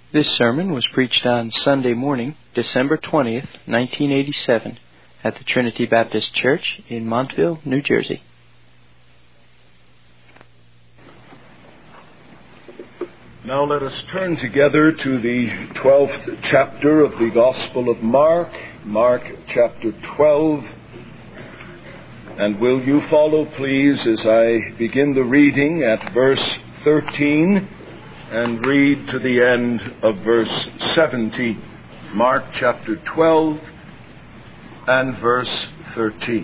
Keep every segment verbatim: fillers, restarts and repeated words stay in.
This sermon was preached on Sunday morning, December twentieth, nineteen eighty-seven, at the Trinity Baptist Church in Montville, New Jersey. Now let us turn together to the twelfth chapter of the Gospel of Mark, Mark chapter twelve. And will you follow, please, as I begin the reading at verse thirteen and read to the end of verse seventeen. Mark chapter twelve and verse thirteen.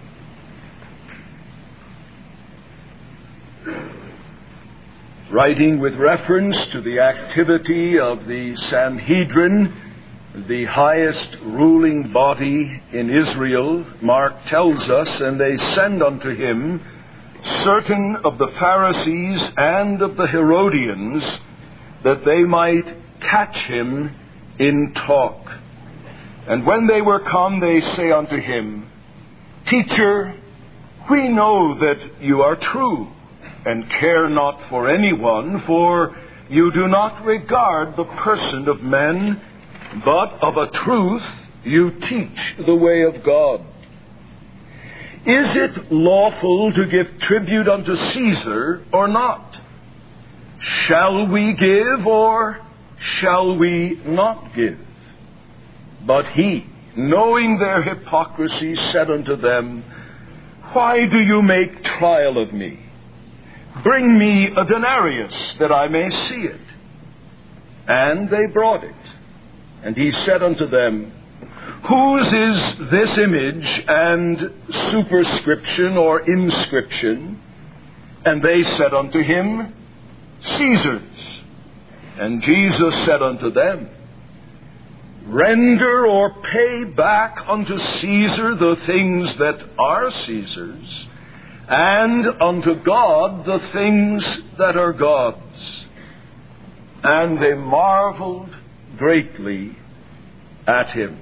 Writing with reference to the activity of the Sanhedrin, the highest ruling body in Israel, Mark tells us, and they send unto him certain of the Pharisees and of the Herodians, that they might catch him in talk. And when they were come, they say unto him, Teacher, we know that you are true, and care not for anyone, for you do not regard the person of men, but of a truth you teach the way of God. Is it lawful to give tribute unto Caesar or not? Shall we give or shall we not give? But he, knowing their hypocrisy, said unto them, Why do you make trial of me? Bring me a denarius, that I may see it. And they brought it. And he said unto them, Whose is this image and superscription or inscription? And they said unto him, Caesar's. And Jesus said unto them, Render or pay back unto Caesar the things that are Caesar's, and unto God the things that are God's. And they marveled greatly at him.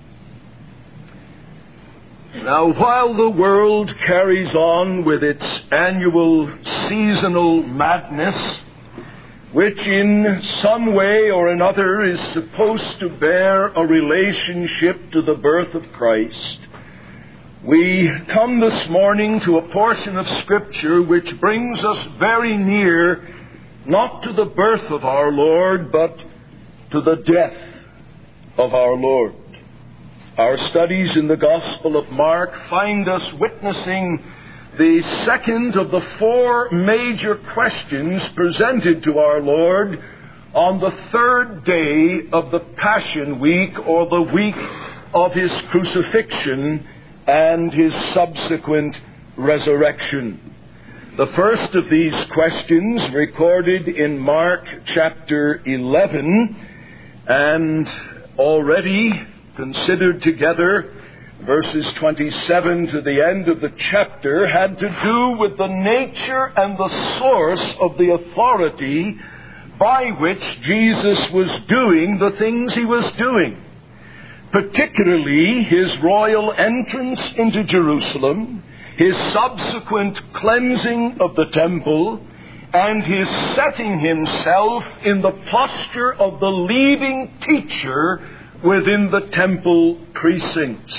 Now, while the world carries on with its annual seasonal madness, which in some way or another is supposed to bear a relationship to the birth of Christ, we come this morning to a portion of Scripture which brings us very near, not to the birth of our Lord, but to the death of our Lord. Our studies in the Gospel of Mark find us witnessing the second of the four major questions presented to our Lord on the third day of the Passion Week, or the week of his crucifixion and his subsequent resurrection. The first of these questions, recorded in Mark chapter eleven, and already considered together, verses twenty-seven to the end of the chapter, had to do with the nature and the source of the authority by which Jesus was doing the things he was doing. Particularly his royal entrance into Jerusalem, his subsequent cleansing of the temple, and his setting himself in the posture of the leading teacher within the temple precincts.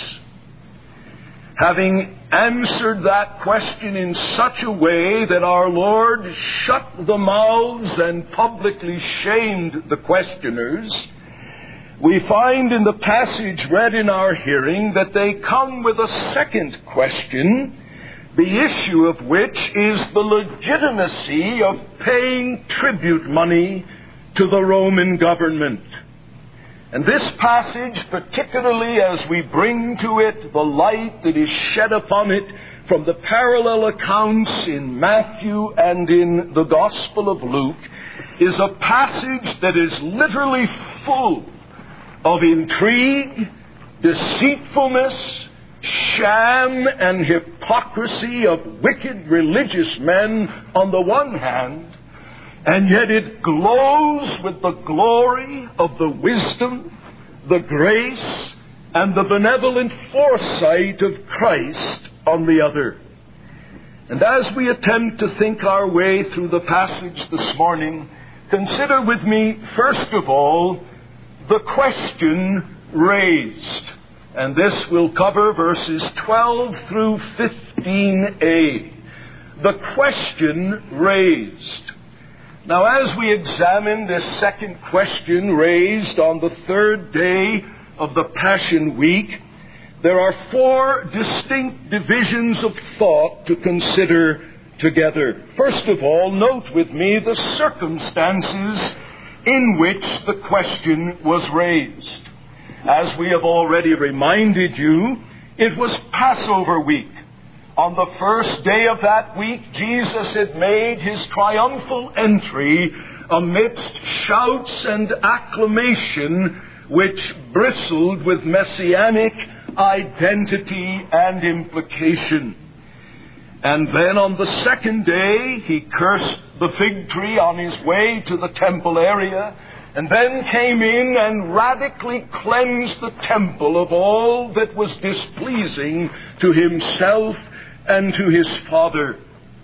Having answered that question in such a way that our Lord shut the mouths and publicly shamed the questioners, we find in the passage read in our hearing that they come with a second question, the issue of which is the legitimacy of paying tribute money to the Roman government. And this passage, particularly as we bring to it the light that is shed upon it from the parallel accounts in Matthew and in the Gospel of Luke, is a passage that is literally full of intrigue, deceitfulness, sham, and hypocrisy of wicked religious men on the one hand, and yet it glows with the glory of the wisdom, the grace, and the benevolent foresight of Christ on the other. And as we attempt to think our way through the passage this morning, consider with me, first of all, the question raised. And this will cover verses twelve through fifteen a. The question raised. Now, as we examine this second question raised on the third day of the Passion Week, there are four distinct divisions of thought to consider together. First of all, note with me the circumstances in which the question was raised. As we have already reminded you, it was Passover week. On the first day of that week, Jesus had made his triumphal entry amidst shouts and acclamation which bristled with messianic identity and implication. And then on the second day, he cursed the fig tree on his way to the temple area, and then came in and radically cleansed the temple of all that was displeasing to himself and to his Father.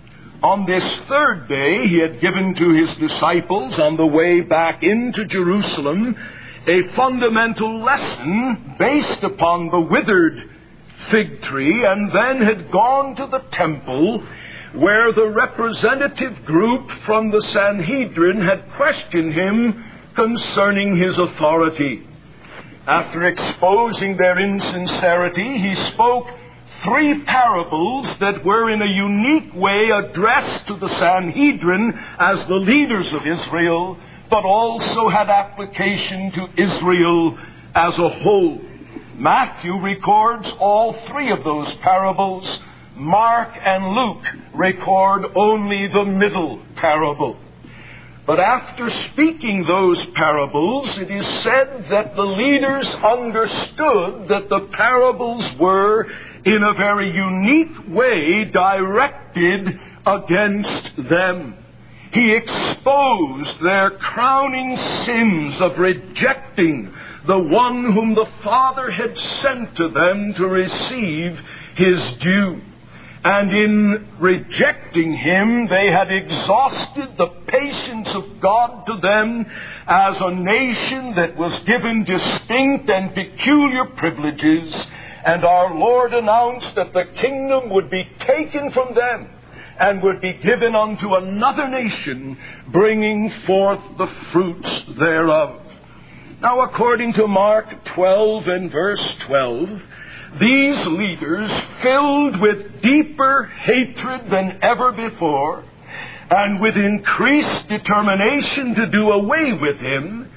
On this third day, he had given to his disciples on the way back into Jerusalem a fundamental lesson based upon the withered fig tree, and then had gone to the temple where the representative group from the Sanhedrin had questioned him concerning his authority. After exposing their insincerity, he spoke three parables that were in a unique way addressed to the Sanhedrin as the leaders of Israel, but also had application to Israel as a whole. Matthew records all three of those parables. Mark and Luke record only the middle parable. But after speaking those parables, it is said that the leaders understood that the parables were, in a very unique way, directed against them. He exposed their crowning sins of rejecting the one whom the Father had sent to them to receive his due. And in rejecting him, they had exhausted the patience of God to them as a nation that was given distinct and peculiar privileges. And our Lord announced that the kingdom would be taken from them and would be given unto another nation, bringing forth the fruits thereof. Now, according to Mark twelve and verse twelve, these leaders, filled with deeper hatred than ever before, and with increased determination to do away with him,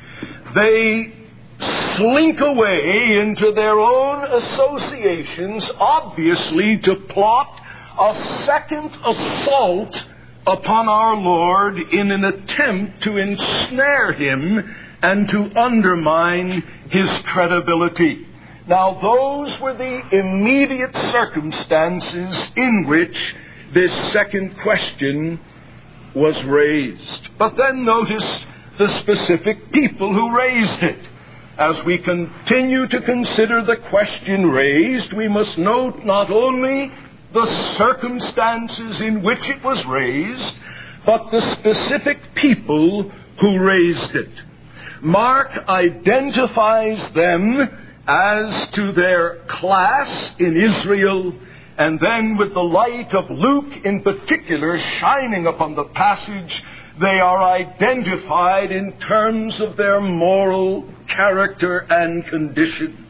they slink away into their own associations, obviously to plot a second assault upon our Lord in an attempt to ensnare him and to undermine his credibility. Now, those were the immediate circumstances in which this second question was raised. But then notice the specific people who raised it. As we continue to consider the question raised, we must note not only the circumstances in which it was raised, but the specific people who raised it. Mark identifies them as to their class in Israel, and then with the light of Luke in particular shining upon the passage, they are identified in terms of their moral character and condition.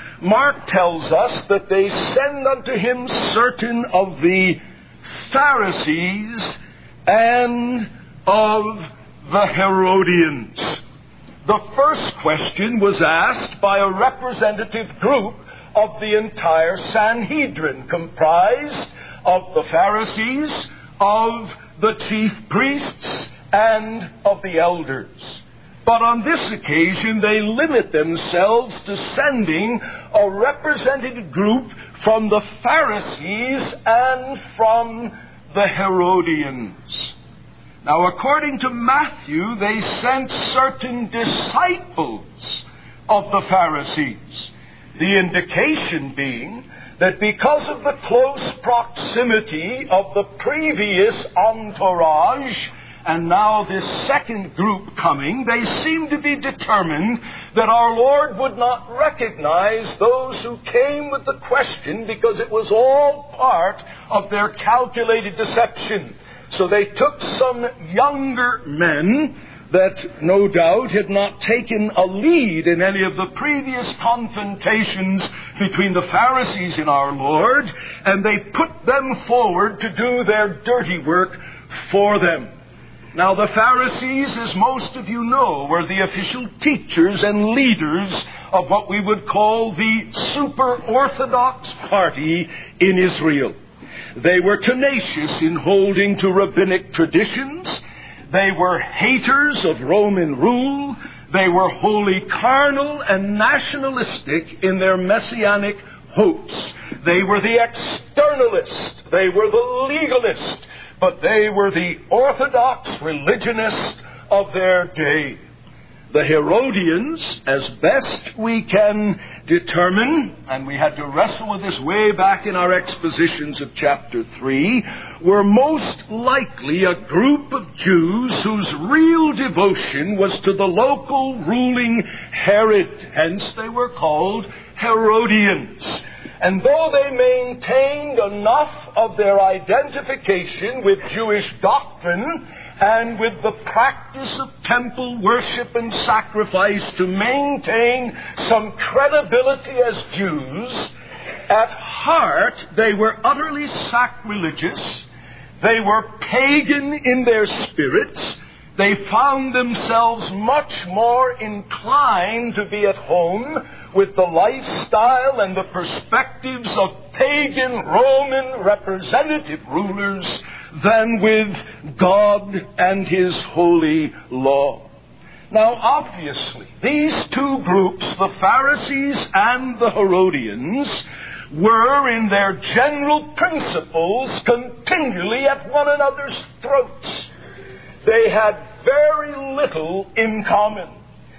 Mark tells us that they send unto him certain of the Pharisees and of the Herodians. The first question was asked by a representative group of the entire Sanhedrin, comprised of the Pharisees, of the chief priests, and of the elders. But on this occasion, they limit themselves to sending a representative group from the Pharisees and from the Herodians. Now, according to Matthew, they sent certain disciples of the Pharisees. The indication being that because of the close proximity of the previous entourage and now this second group coming, they seem to be determined that our Lord would not recognize those who came with the question because it was all part of their calculated deception. So they took some younger men that no doubt had not taken a lead in any of the previous confrontations between the Pharisees and our Lord, and they put them forward to do their dirty work for them. Now, the Pharisees, as most of you know, were the official teachers and leaders of what we would call the super-Orthodox party in Israel. They were tenacious in holding to rabbinic traditions. They were haters of Roman rule. They were wholly carnal and nationalistic in their messianic hopes. They were the externalist. They were the legalist. But they were the orthodox religionists of their day. The Herodians, as best we can determine, and we had to wrestle with this way back in our expositions of chapter three, were most likely a group of Jews whose real devotion was to the local ruling Herod. Hence they were called Herodians. And though they maintained enough of their identification with Jewish doctrine and with the practice of temple worship and sacrifice to maintain some credibility as Jews, at heart they were utterly sacrilegious. They were pagan in their spirits. They found themselves much more inclined to be at home with the lifestyle and the perspectives of pagan Roman representative rulers than with God and His holy law. Now, obviously, these two groups, the Pharisees and the Herodians, were in their general principles continually at one another's throats. They had very little in common.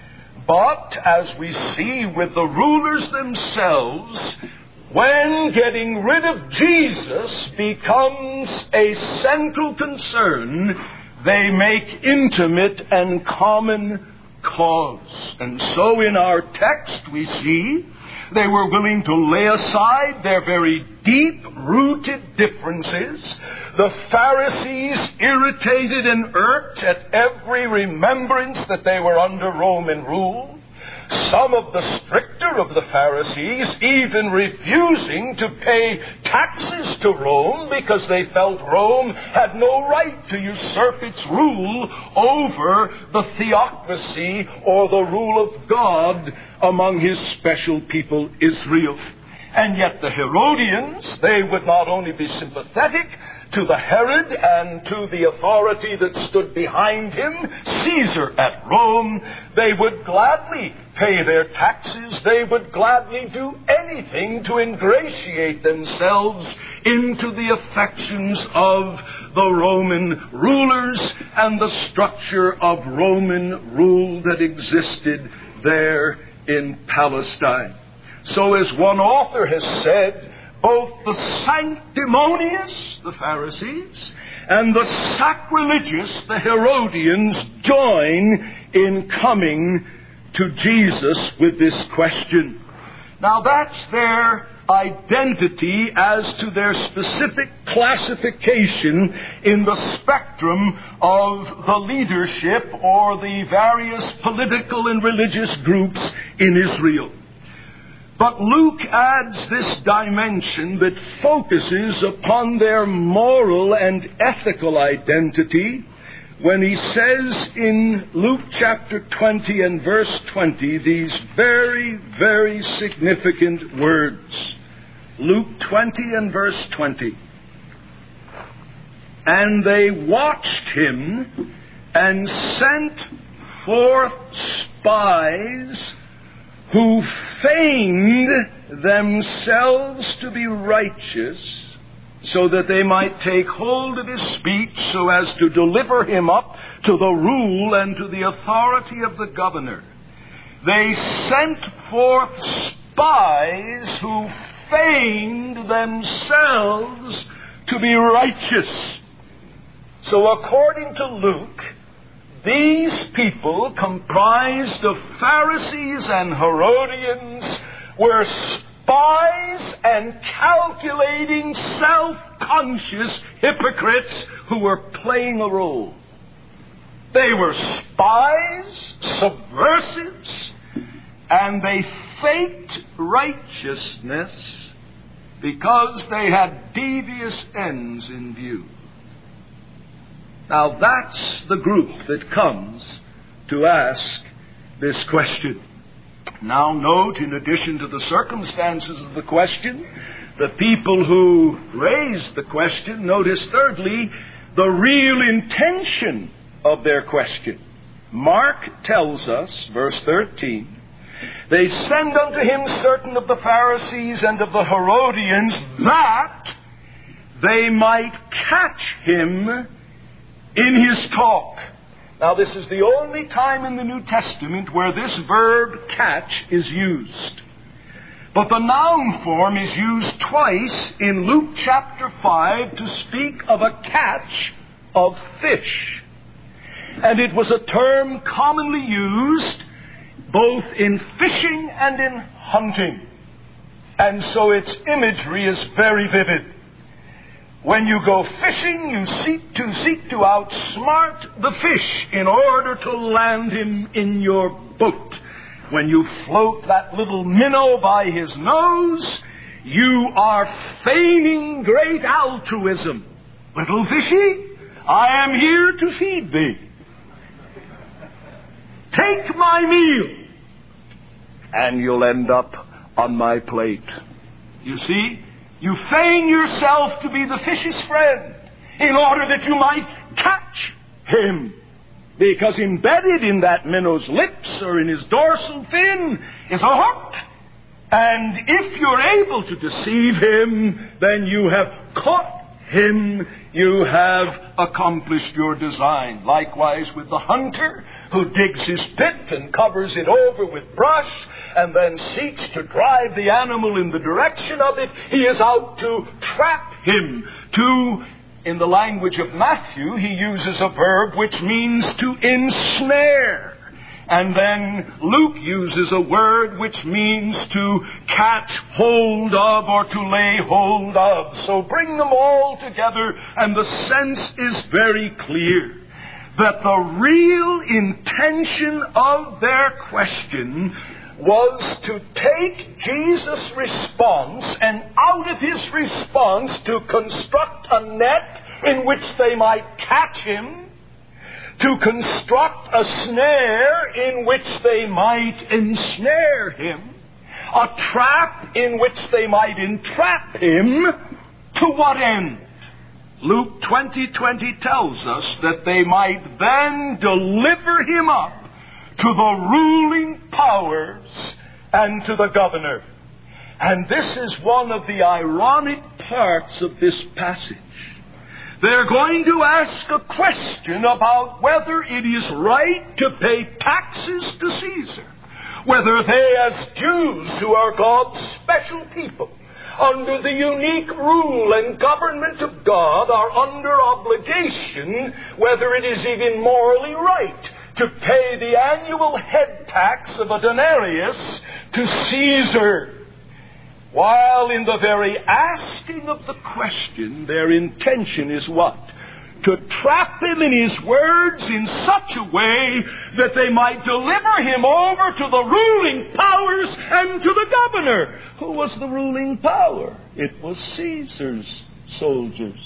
But, as we see with the rulers themselves, when getting rid of Jesus becomes a central concern, they make intimate and common cause. And so in our text we see they were willing to lay aside their very deep-rooted differences. The Pharisees, irritated and irked at every remembrance that they were under Roman rule. Some of the stricter of the Pharisees even refusing to pay taxes to Rome because they felt Rome had no right to usurp its rule over the theocracy or the rule of God among His special people, Israel. And yet the Herodians, they would not only be sympathetic to the Herod and to the authority that stood behind him, Caesar at Rome, they would gladly pay their taxes. They would gladly do anything to ingratiate themselves into the affections of the Roman rulers and the structure of Roman rule that existed there in Palestine. So as one author has said, both the sanctimonious, the Pharisees, and the sacrilegious, the Herodians, join in coming to Jesus with this question. Now that's their identity as to their specific classification in the spectrum of the leadership or the various political and religious groups in Israel. But Luke adds this dimension that focuses upon their moral and ethical identity when he says in Luke chapter twenty and verse twenty these very, very significant words. Luke twenty and verse twenty. And they watched him and sent forth spies who feigned themselves to be righteous, so that they might take hold of his speech so as to deliver him up to the rule and to the authority of the governor. They sent forth spies who feigned themselves to be righteous. So according to Luke, these people, comprised of Pharisees and Herodians, were spies and calculating, self-conscious hypocrites who were playing a role. They were spies, subversives, and they faked righteousness because they had devious ends in view. Now that's the group that comes to ask this question. Now note, in addition to the circumstances of the question, the people who raised the question, notice thirdly, the real intention of their question. Mark tells us, verse thirteen, they send unto him certain of the Pharisees and of the Herodians that they might catch him in his talk. Now this is the only time in the New Testament where this verb catch is used. But the noun form is used twice in Luke chapter five to speak of a catch of fish. And it was a term commonly used both in fishing and in hunting. And so its imagery is very vivid. When you go fishing, you seek to seek to outsmart the fish in order to land him in your boat. When you float that little minnow by his nose, you are feigning great altruism. Little fishy, I am here to feed thee. Take my meal, and you'll end up on my plate. You see, you feign yourself to be the fish's friend in order that you might catch him. Because embedded in that minnow's lips or in his dorsal fin is a hook. And if you're able to deceive him, then you have caught him. You have accomplished your design. Likewise with the hunter who digs his pit and covers it over with brush and then seeks to drive the animal in the direction of it. He is out to trap him. To, in the language of Matthew, he uses a verb which means to ensnare. And then Luke uses a word which means to catch hold of or to lay hold of. So bring them all together, and the sense is very clear that the real intention of their question was to take Jesus' response and out of his response to construct a net in which they might catch him, to construct a snare in which they might ensnare him, a trap in which they might entrap him. To what end? Luke twenty twenty tells us that they might then deliver him up to the ruling powers and to the governor. And this is one of the ironic parts of this passage. They're going to ask a question about whether it is right to pay taxes to Caesar, whether they as Jews who are God's special people, under the unique rule and government of God, are under obligation, whether it is even morally right to pay the annual head tax of a denarius to Caesar. While in the very asking of the question, their intention is what? To trap him in his words in such a way that they might deliver him over to the ruling powers and to the governor. Who was the ruling power? It was Caesar's soldiers.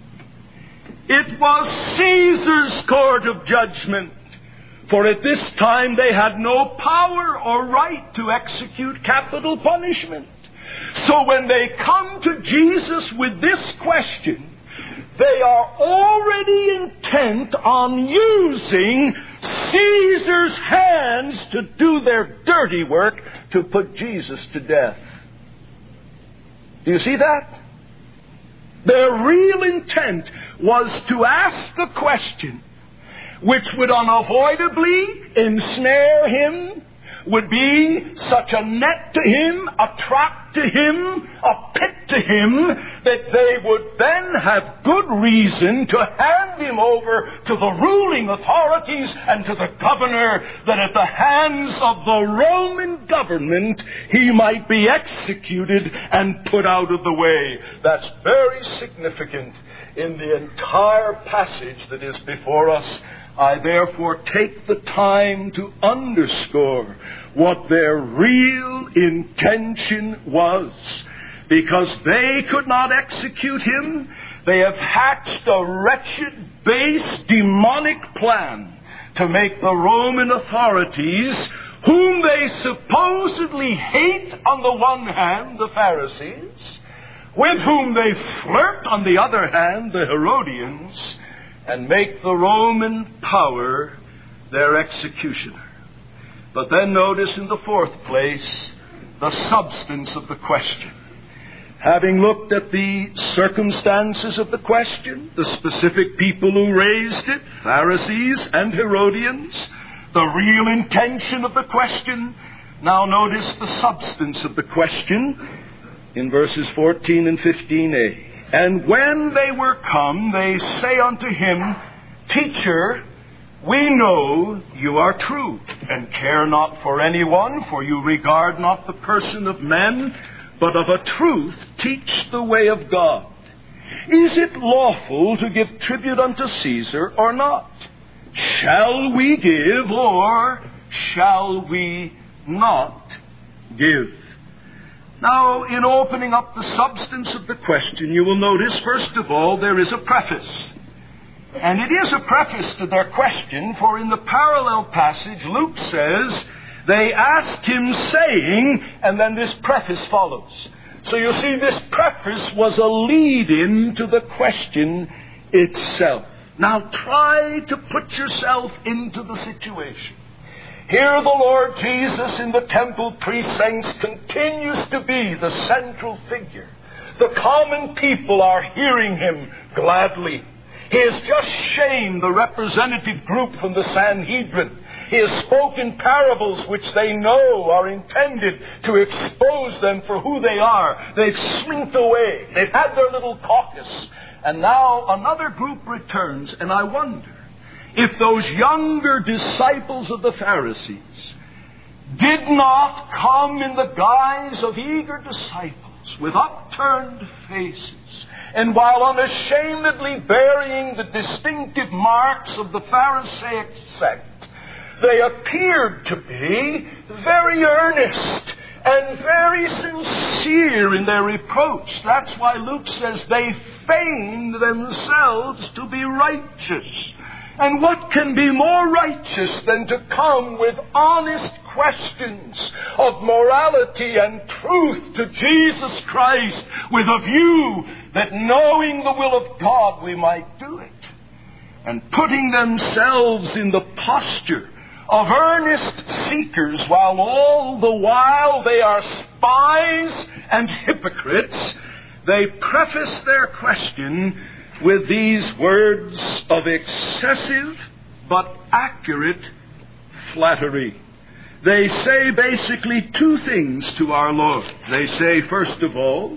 It was Caesar's court of judgment. For at this time they had no power or right to execute capital punishment. So when they come to Jesus with this question, they are already intent on using Caesar's hands to do their dirty work to put Jesus to death. Do you see that? Their real intent was to ask a question which would unavoidably ensnare him, would be such a net to him, a trap to him, a pit to him, that they would then have good reason to hand him over to the ruling authorities and to the governor, that at the hands of the Roman government he might be executed and put out of the way. That's very significant in the entire passage that is before us. I therefore take the time to underscore what their real intention was. Because they could not execute him, they have hatched a wretched, base, demonic plan to make the Roman authorities, whom they supposedly hate on the one hand, the Pharisees, with whom they flirt on the other hand, the Herodians, and make the Roman power their executioner. But then notice in the fourth place the substance of the question. Having looked at the circumstances of the question, the specific people who raised it, Pharisees and Herodians, the real intention of the question, now notice the substance of the question in verses fourteen and fifteen a. And when they were come, they say unto him, Teacher, we know you are true, and care not for anyone, for you regard not the person of men, but of a truth teach the way of God. Is it lawful to give tribute unto Caesar or not? Shall we give or shall we not give? Now, in opening up the substance of the question, you will notice, first of all, there is a preface. And it is a preface to their question, for in the parallel passage, Luke says, they asked him saying, and then this preface follows. So you see, this preface was a lead-in to the question itself. Now try to put yourself into the situation. Here the Lord Jesus in the temple precincts continues to be the central figure. The common people are hearing him gladly. He has just shamed the representative group from the Sanhedrin. He has spoken parables which they know are intended to expose them for who they are. They've slinked away. They've had their little caucus. And now another group returns, and I wonder if those younger disciples of the Pharisees did not come in the guise of eager disciples with upturned faces, and while unashamedly bearing the distinctive marks of the Pharisaic sect, they appeared to be very earnest and very sincere in their reproach. That's why Luke says they feigned themselves to be righteous. And what can be more righteous than to come with honest questions of morality and truth to Jesus Christ with a view that knowing the will of God we might do it, and putting themselves in the posture of earnest seekers, while all the while they are spies and hypocrites, they preface their question with these words of excessive but accurate flattery. They say basically two things to our Lord. They say, first of all,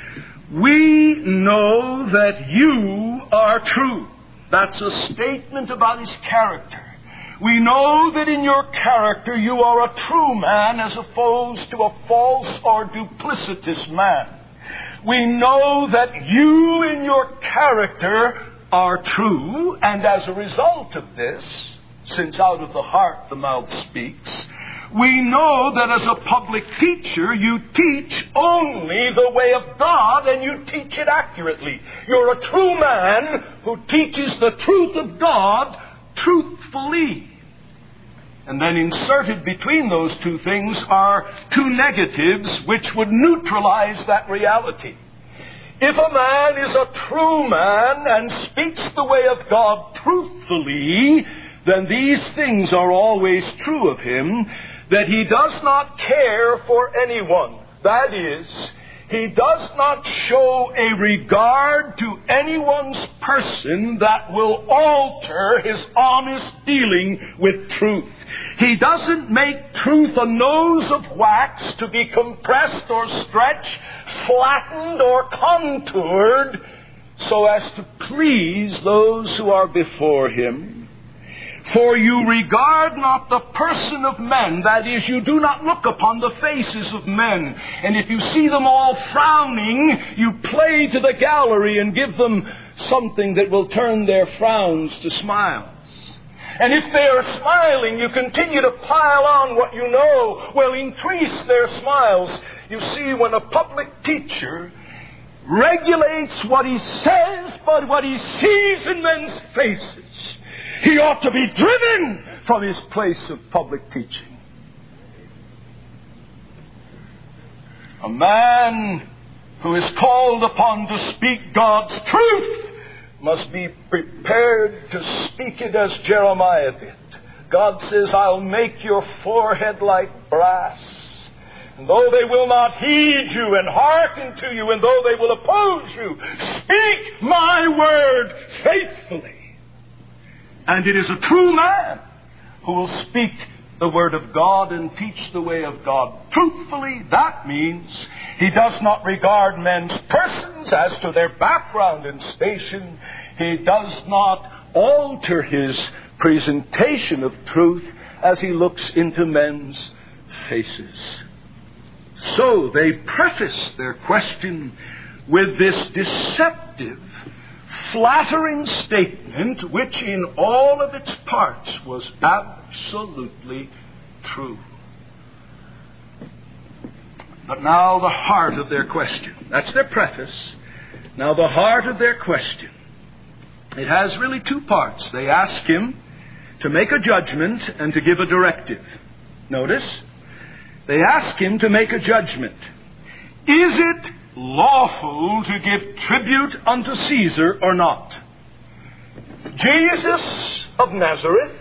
we know that you are true. That's a statement about his character. We know that in your character you are a true man as opposed to a false or duplicitous man. We know that you in your character are true, and as a result of this, since out of the heart the mouth speaks, we know that as a public teacher you teach only the way of God, and you teach it accurately. You're a true man who teaches the truth of God truthfully. And then inserted between those two things are two negatives which would neutralize that reality. If a man is a true man and speaks the way of God truthfully, then these things are always true of him, that he does not care for anyone. That is, He does not show a regard to anyone's person that will alter his honest dealing with truth. He doesn't make truth a nose of wax to be compressed or stretched, flattened or contoured so as to please those who are before him. For you regard not the person of men, that is, you do not look upon the faces of men. And if you see them all frowning, you play to the gallery and give them something that will turn their frowns to smiles. And if they are smiling, you continue to pile on what you know will increase their smiles. You see, when a public teacher regulates what he says, but what he sees in men's faces, he ought to be driven from his place of public teaching. A man who is called upon to speak God's truth must be prepared to speak it as Jeremiah did. God says, I'll make your forehead like brass. And though they will not heed you and hearken to you, and though they will oppose you, speak my word faithfully. And it is a true man who will speak the word of God and teach the way of God truthfully. That means he does not regard men's persons as to their background and station. He does not alter his presentation of truth as he looks into men's faces. So they preface their question with this deceptive, flattering statement, which in all of its parts was absolutely true. But now the heart of their question. That's their preface. Now the heart of their question. It has really two parts. They ask him to make a judgment and to give a directive. Notice, they ask him to make a judgment. Is it lawful to give tribute unto Caesar or not? Jesus of Nazareth,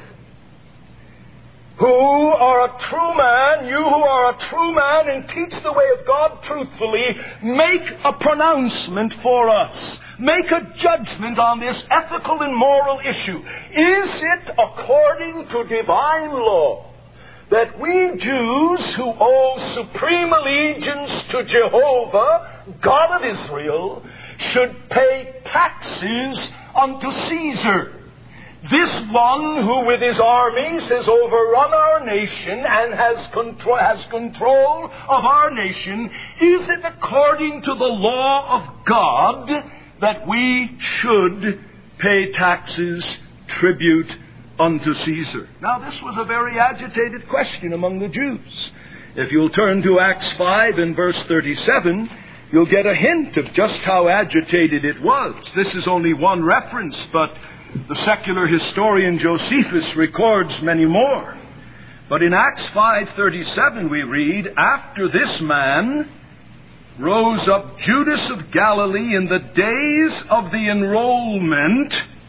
who are a true man, you who are a true man and teach the way of God truthfully, make a pronouncement for us. Make a judgment on this ethical and moral issue. Is it according to divine law that we Jews who owe supreme allegiance to Jehovah, God of Israel, should pay taxes unto Caesar? This one who with his armies has overrun our nation and has control, has control of our nation, is it according to the law of God that we should pay taxes, tribute unto Caesar? Now, this was a very agitated question among the Jews. If you'll turn to Acts five and verse thirty-seven, you'll get a hint of just how agitated it was. This is only one reference, but the secular historian Josephus records many more. But in Acts five thirty-seven we read, after this man rose up Judas of Galilee in the days of the enrollment,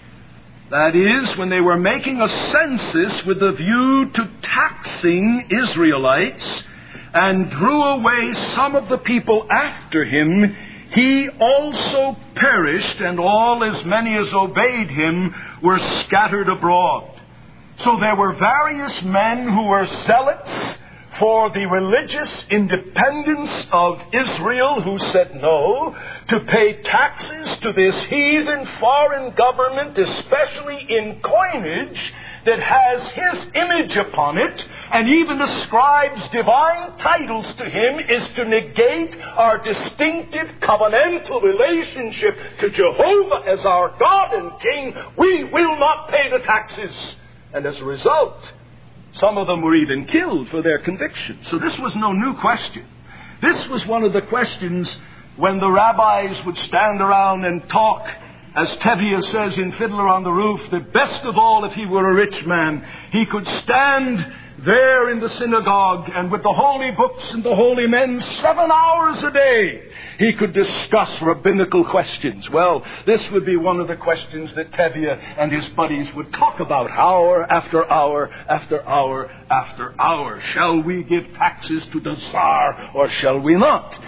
that is, when they were making a census with a view to taxing Israelites, and drew away some of the people after him, he also perished, and all as many as obeyed him were scattered abroad. So there were various men who were zealots for the religious independence of Israel, who said no to pay taxes to this heathen foreign government, especially in coinage that has his image upon it, and even ascribes divine titles to him, is to negate our distinctive covenantal relationship to Jehovah as our God and King. We will not pay the taxes. And as a result, some of them were even killed for their conviction. So this was no new question. This was one of the questions when the rabbis would stand around and talk. As Tevye says in Fiddler on the Roof, that best of all, if he were a rich man, he could stand there in the synagogue and with the holy books and the holy men seven hours a day, he could discuss rabbinical questions. Well, this would be one of the questions that Tevye and his buddies would talk about hour after hour after hour after hour. Shall we give taxes to the Tsar or shall we not?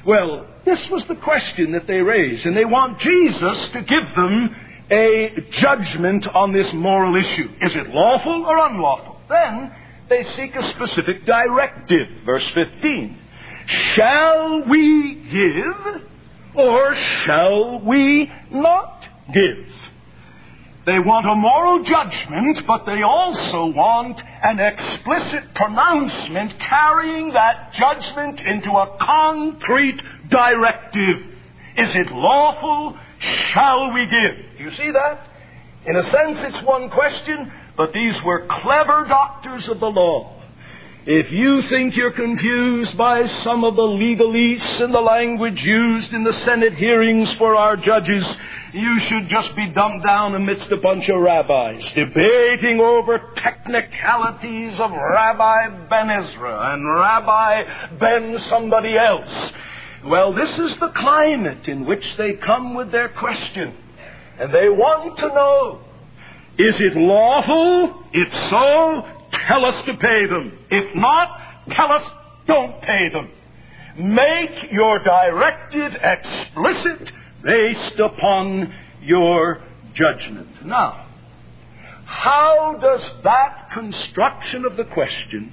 Well, this was the question that they raised, and they want Jesus to give them a judgment on this moral issue. Is it lawful or unlawful? Then they seek a specific directive. Verse fifteen. Shall we give or shall we not give? They want a moral judgment, but they also want an explicit pronouncement carrying that judgment into a concrete directive. Is it lawful? Shall we give? Do you see that? In a sense, it's one question, but these were clever doctors of the law. If you think you're confused by some of the legalese and the language used in the Senate hearings for our judges, you should just be dumped down amidst a bunch of rabbis, debating over technicalities of Rabbi Ben Ezra and Rabbi Ben somebody else. Well, this is the climate in which they come with their question. And they want to know, is it lawful? If so, tell us to pay them. If not, tell us don't pay them. Make your directive explicit based upon your judgment. Now, how does that construction of the question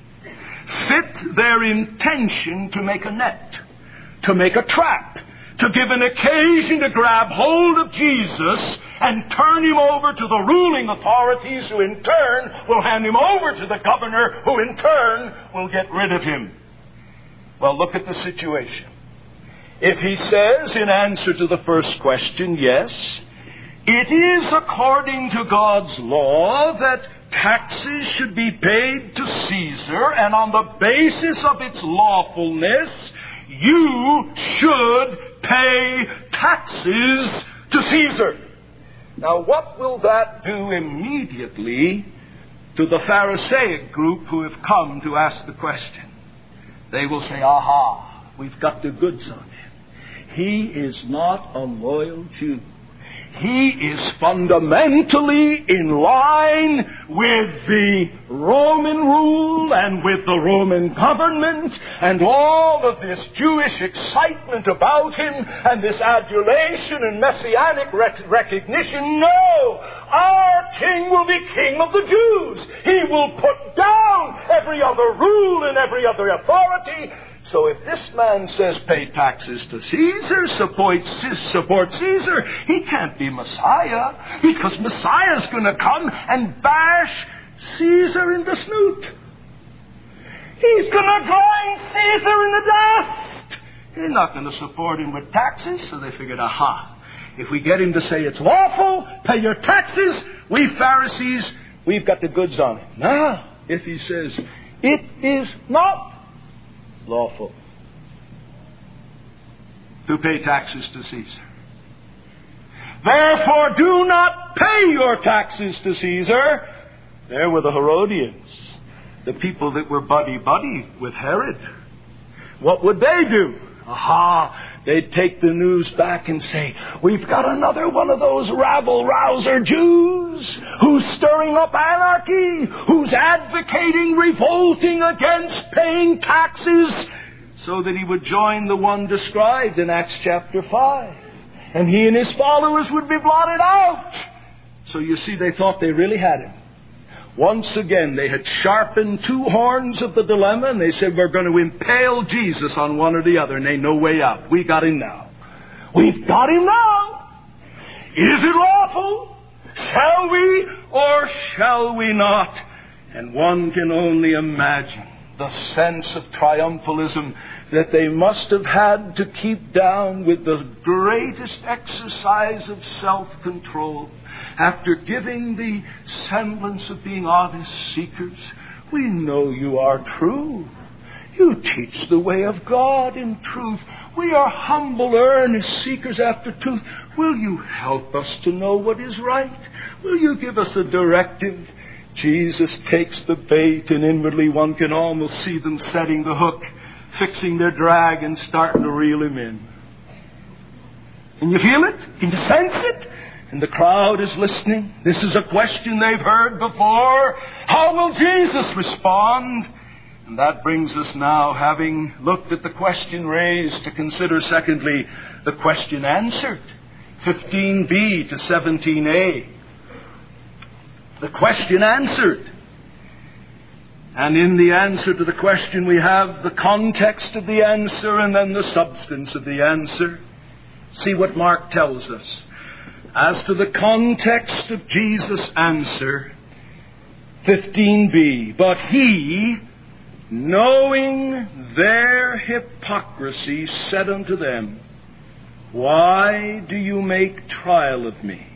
fit their intention to make a net, to make a trap, to give an occasion to grab hold of Jesus and turn him over to the ruling authorities, who in turn will hand him over to the governor, who in turn will get rid of him? Well, look at the situation. If he says in answer to the first question, yes, it is according to God's law that taxes should be paid to Caesar, and on the basis of its lawfulness, you should pay taxes to Caesar. Now, what will that do immediately to the Pharisaic group who have come to ask the question? They will say, aha, we've got the goods on him. He is not a loyal Jew. He is fundamentally in line with the Roman rule and with the Roman government, and all of this Jewish excitement about him and this adulation and messianic rec- recognition. No! Our king will be king of the Jews. He will put down every other rule and every other authority. So if this man says pay taxes to Caesar, support, support Caesar, he can't be Messiah, because Messiah's going to come and bash Caesar in the snoot. He's going to grind Caesar in the dust. They're not going to support him with taxes, so they figured, aha, if we get him to say it's lawful, pay your taxes, we Pharisees, we've got the goods on him. Now, if he says it is not lawful to pay taxes to Caesar, therefore do not pay your taxes to Caesar. There were the Herodians, the people that were buddy-buddy with Herod. What would they do? Aha! They'd take the news back and say, we've got another one of those rabble-rouser Jews who's stirring up anarchy, who's advocating revolting against paying taxes, so that he would join the one described in Acts chapter five. And he and his followers would be blotted out. So you see, they thought they really had him. Once again, they had sharpened two horns of the dilemma, and they said, we're going to impale Jesus on one or the other, and ain't no way out. We got him now. We've got him now. Is it lawful? Shall we or shall we not? And one can only imagine the sense of triumphalism that they must have had to keep down with the greatest exercise of self-control. After giving the semblance of being honest seekers, we know you are true. You teach the way of God in truth. We are humble, earnest seekers after truth. Will you help us to know what is right? Will you give us a directive? Jesus takes the bait, and inwardly one can almost see them setting the hook, fixing their drag, and starting to reel him in. Can you feel it? Can you sense it? And the crowd is listening. This is a question they've heard before. How will Jesus respond? And that brings us now, having looked at the question raised, to consider, secondly, the question answered. fifteen b to seventeen a. The question answered. And in the answer to the question, we have the context of the answer and then the substance of the answer. See what Mark tells us. As to the context of Jesus' answer, fifteen b, but he, knowing their hypocrisy, said unto them, Why do you make trial of me?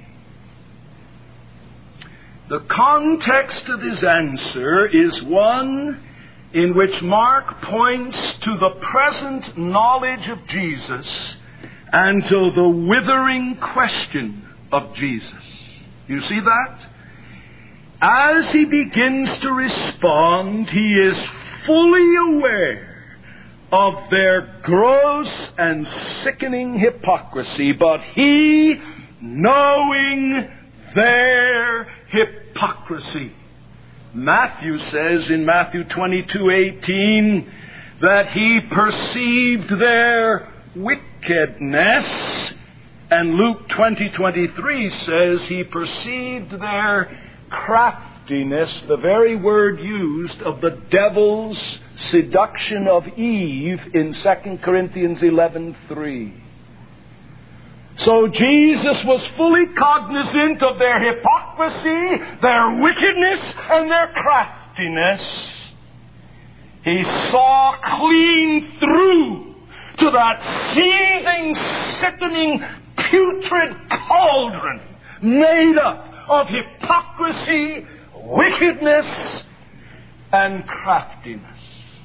The context of his answer is one in which Mark points to the present knowledge of Jesus and to the withering question of Jesus. You see that? As he begins to respond, he is fully aware of their gross and sickening hypocrisy, but he, knowing their hypocrisy. Matthew says in Matthew twenty-two eighteen that he perceived their wickedness, and Luke twenty twenty-three says he perceived their craftiness, the very word used of the devil's seduction of Eve in Second Corinthians eleven three. So Jesus was fully cognizant of their hypocrisy, their wickedness, and their craftiness. He saw clean through to that seething, sickening, putrid cauldron made up of hypocrisy, wickedness, and craftiness.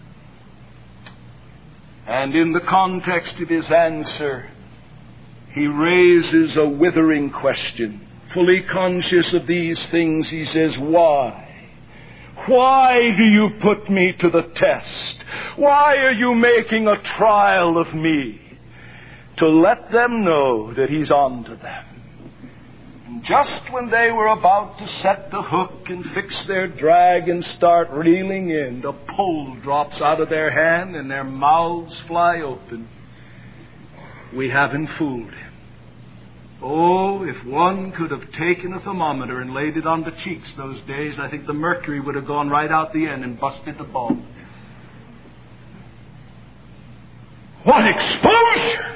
And in the context of his answer, he raises a withering question. Fully conscious of these things, he says, Why? Why do you put me to the test? Why are you making a trial of me? To let them know that he's on to them. And just when they were about to set the hook and fix their drag and start reeling in, the pole drops out of their hand and their mouths fly open. We haven't fooled him. Oh, if one could have taken a thermometer and laid it on the cheeks those days, I think the mercury would have gone right out the end and busted the bulb. What exposure!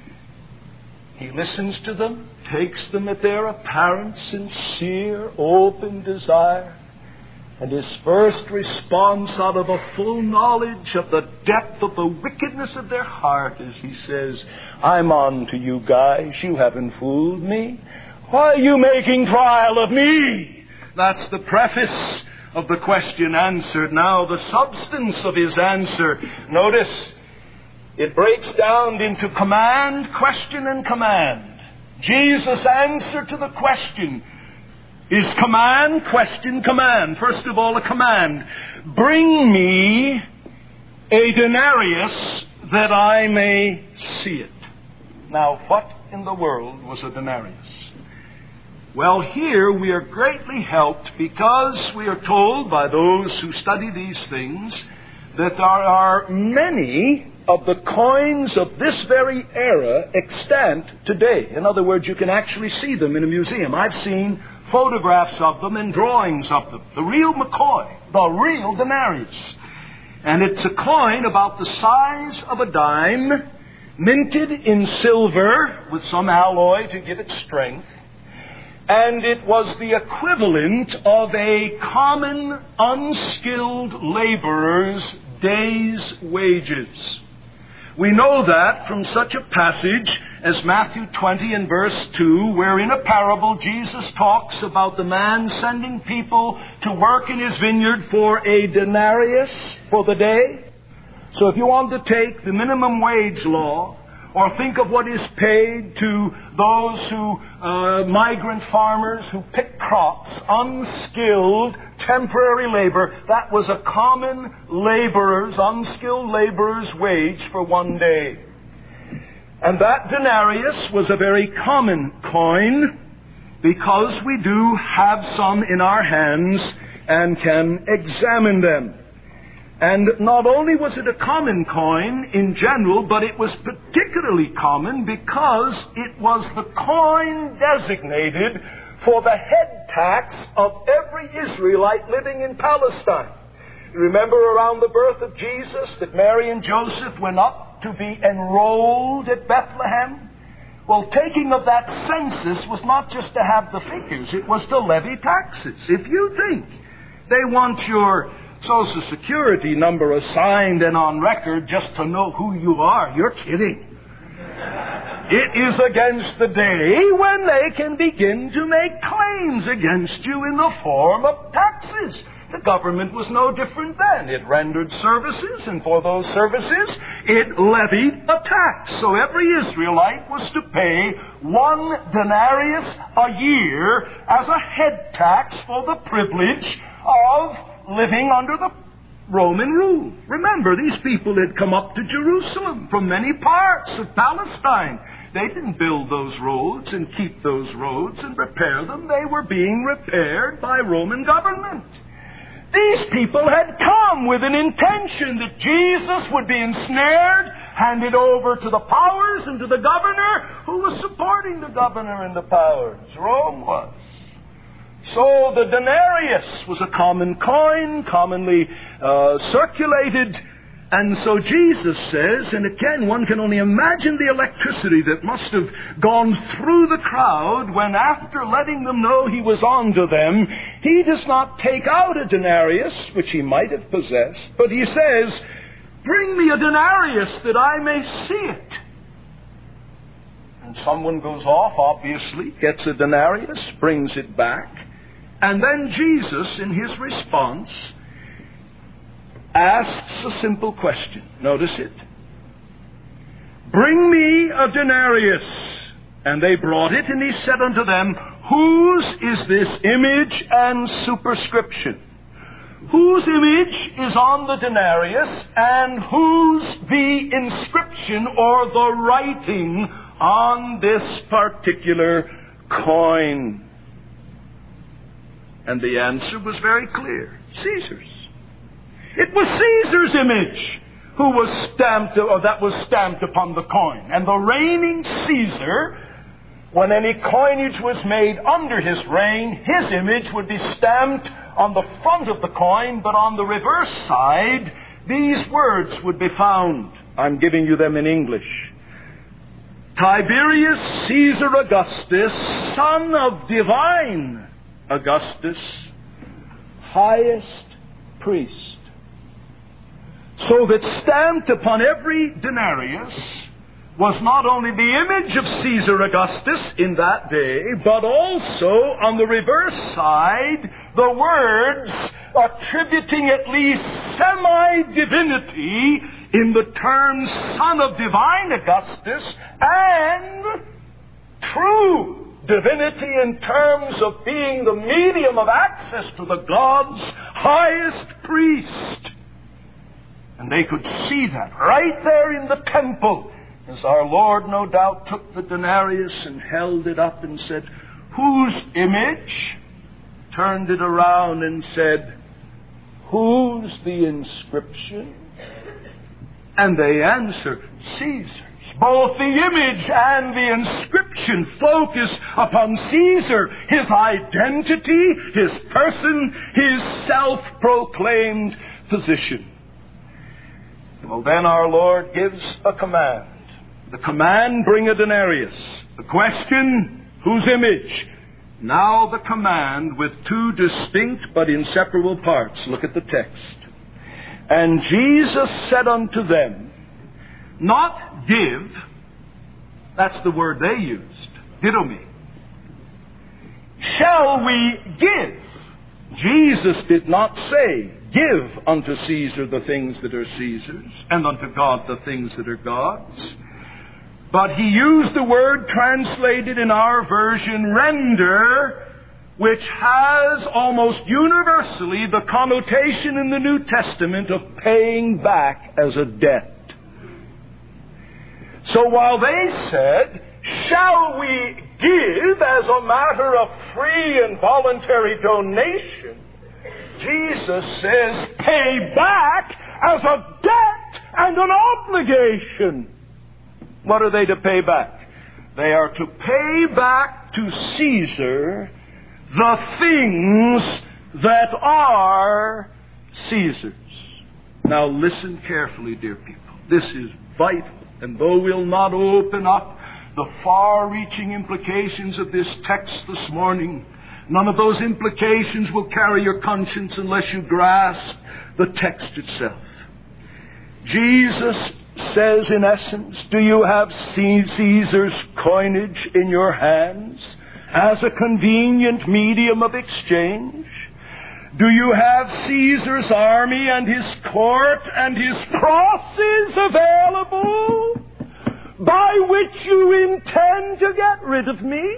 He listens to them, takes them at their apparent, sincere, open desire, and his first response out of a full knowledge of the depth of the wickedness of their heart is he says, I'm on to you guys. You haven't fooled me. Why are you making trial of me? That's the preface of the question answered. Now, the substance of his answer, notice, it breaks down into command, question, and command. Jesus' answer to the question is command, question, command. First of all, a command. Bring me a denarius that I may see it. Now, what in the world was a denarius? Well, here we are greatly helped because we are told by those who study these things that there are many of the coins of this very era extant today. In other words, you can actually see them in a museum. I've seen photographs of them and drawings of them. The real McCoy, the real denarius. And it's a coin about the size of a dime, minted in silver with some alloy to give it strength. And it was the equivalent of a common, unskilled laborer's day's wages. We know that from such a passage as Matthew twenty and verse two, where in a parable Jesus talks about the man sending people to work in his vineyard for a denarius for the day. So if you want to take the minimum wage law, or think of what is paid to those who, uh, migrant farmers who pick crops, unskilled, temporary labor, that was a common laborer's, unskilled laborer's wage for one day. And that denarius was a very common coin because we do have some in our hands and can examine them. And not only was it a common coin in general, but it was particularly common because it was the coin designated for the head tax of every Israelite living in Palestine. You remember around the birth of Jesus that Mary and Joseph went up to be enrolled at Bethlehem? Well, taking of that census was not just to have the figures, it was to levy taxes. If you think they want your Social Security number assigned and on record just to know who you are, you're kidding. It is against the day when they can begin to make claims against you in the form of taxes. The government was no different then. It rendered services, and for those services, it levied a tax. So every Israelite was to pay one denarius a year as a head tax for the privilege of living under the Roman rule. Remember, these people had come up to Jerusalem from many parts of Palestine. They didn't build those roads and keep those roads and repair them. They were being repaired by Roman government. These people had come with an intention that Jesus would be ensnared, handed over to the powers and to the governor who was supporting the governor and the powers. Rome was. So the denarius was a common coin, commonly uh, circulated. And so Jesus says, and again, one can only imagine the electricity that must have gone through the crowd when, after letting them know he was on to them, he does not take out a denarius, which he might have possessed, but he says, "Bring me a denarius that I may see it." And someone goes off, obviously, gets a denarius, brings it back, and then Jesus, in his response, asks a simple question. Notice it. "Bring me a denarius." And they brought it, and he said unto them, "Whose is this image and superscription?" Whose image is on the denarius, and whose the inscription or the writing on this particular coin? And the answer was very clear. Caesar's. It was Caesar's image who was stamped, or that was stamped upon the coin. And the reigning Caesar, when any coinage was made under his reign, his image would be stamped on the front of the coin, but on the reverse side, these words would be found. I'm giving you them in English. "Tiberius Caesar Augustus, son of divine Augustus, highest priest." So that stamped upon every denarius was not only the image of Caesar Augustus in that day, but also on the reverse side, the words attributing at least semi-divinity in the terms son of divine Augustus, and true divinity in terms of being the medium of access to the gods, highest priest. And they could see that right there in the temple, as our Lord no doubt took the denarius and held it up and said, "Whose image?" Turned it around and said, "Whose the inscription?" And they answered, "Caesar's." Both the image and the inscription focus upon Caesar, his identity, his person, his self-proclaimed position. Well, then our Lord gives a command. The command, "Bring a denarius." The question, whose image? Now the command with two distinct but inseparable parts. Look at the text. "And Jesus said unto them," not give, that's the word they used, didomi. "Shall we give?" Jesus did not say, "Give unto Caesar the things that are Caesar's, and unto God the things that are God's." But he used the word translated in our version, "render," which has almost universally the connotation in the New Testament of paying back as a debt. So while they said, "Shall we give as a matter of free and voluntary donation?" Jesus says, "Pay back as a debt and an obligation. What are they to pay back? They are to pay back to Caesar the things that are Caesar's. Now listen carefully, dear people. This is vital. And though we'll not open up the far-reaching implications of this text this morning, none of those implications will carry your conscience unless you grasp the text itself. Jesus says, in essence, do you have Caesar's coinage in your hands as a convenient medium of exchange? Do you have Caesar's army and his court and his crosses available by which you intend to get rid of me?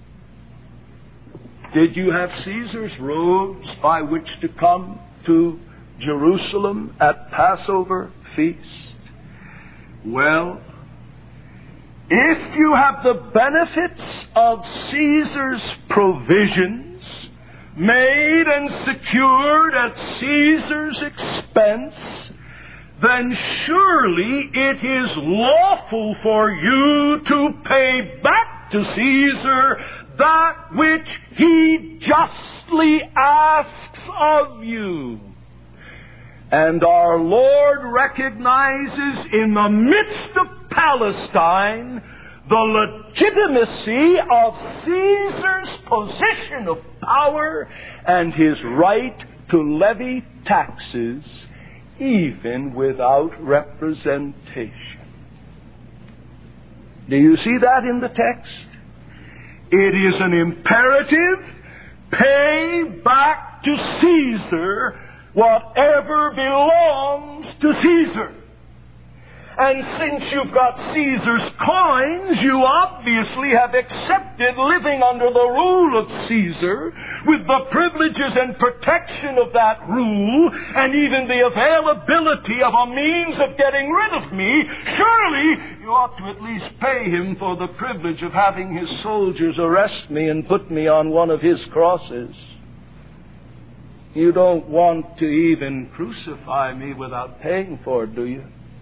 Did you have Caesar's robes by which to come to Jerusalem at Passover feast? Well, if you have the benefits of Caesar's provisions made and secured at Caesar's expense, then surely it is lawful for you to pay back to Caesar that which he justly asks of you. And our Lord recognizes in the midst of Palestine the legitimacy of Caesar's position of power and his right to levy taxes even without representation. Do you see that in the text? It is an imperative. Pay back to Caesar whatever belongs to Caesar. And since you've got Caesar's coins, you obviously have accepted living under the rule of Caesar with the privileges and protection of that rule and even the availability of a means of getting rid of me. Surely you ought to at least pay him for the privilege of having his soldiers arrest me and put me on one of his crosses. You don't want to even crucify me without paying for it, do you?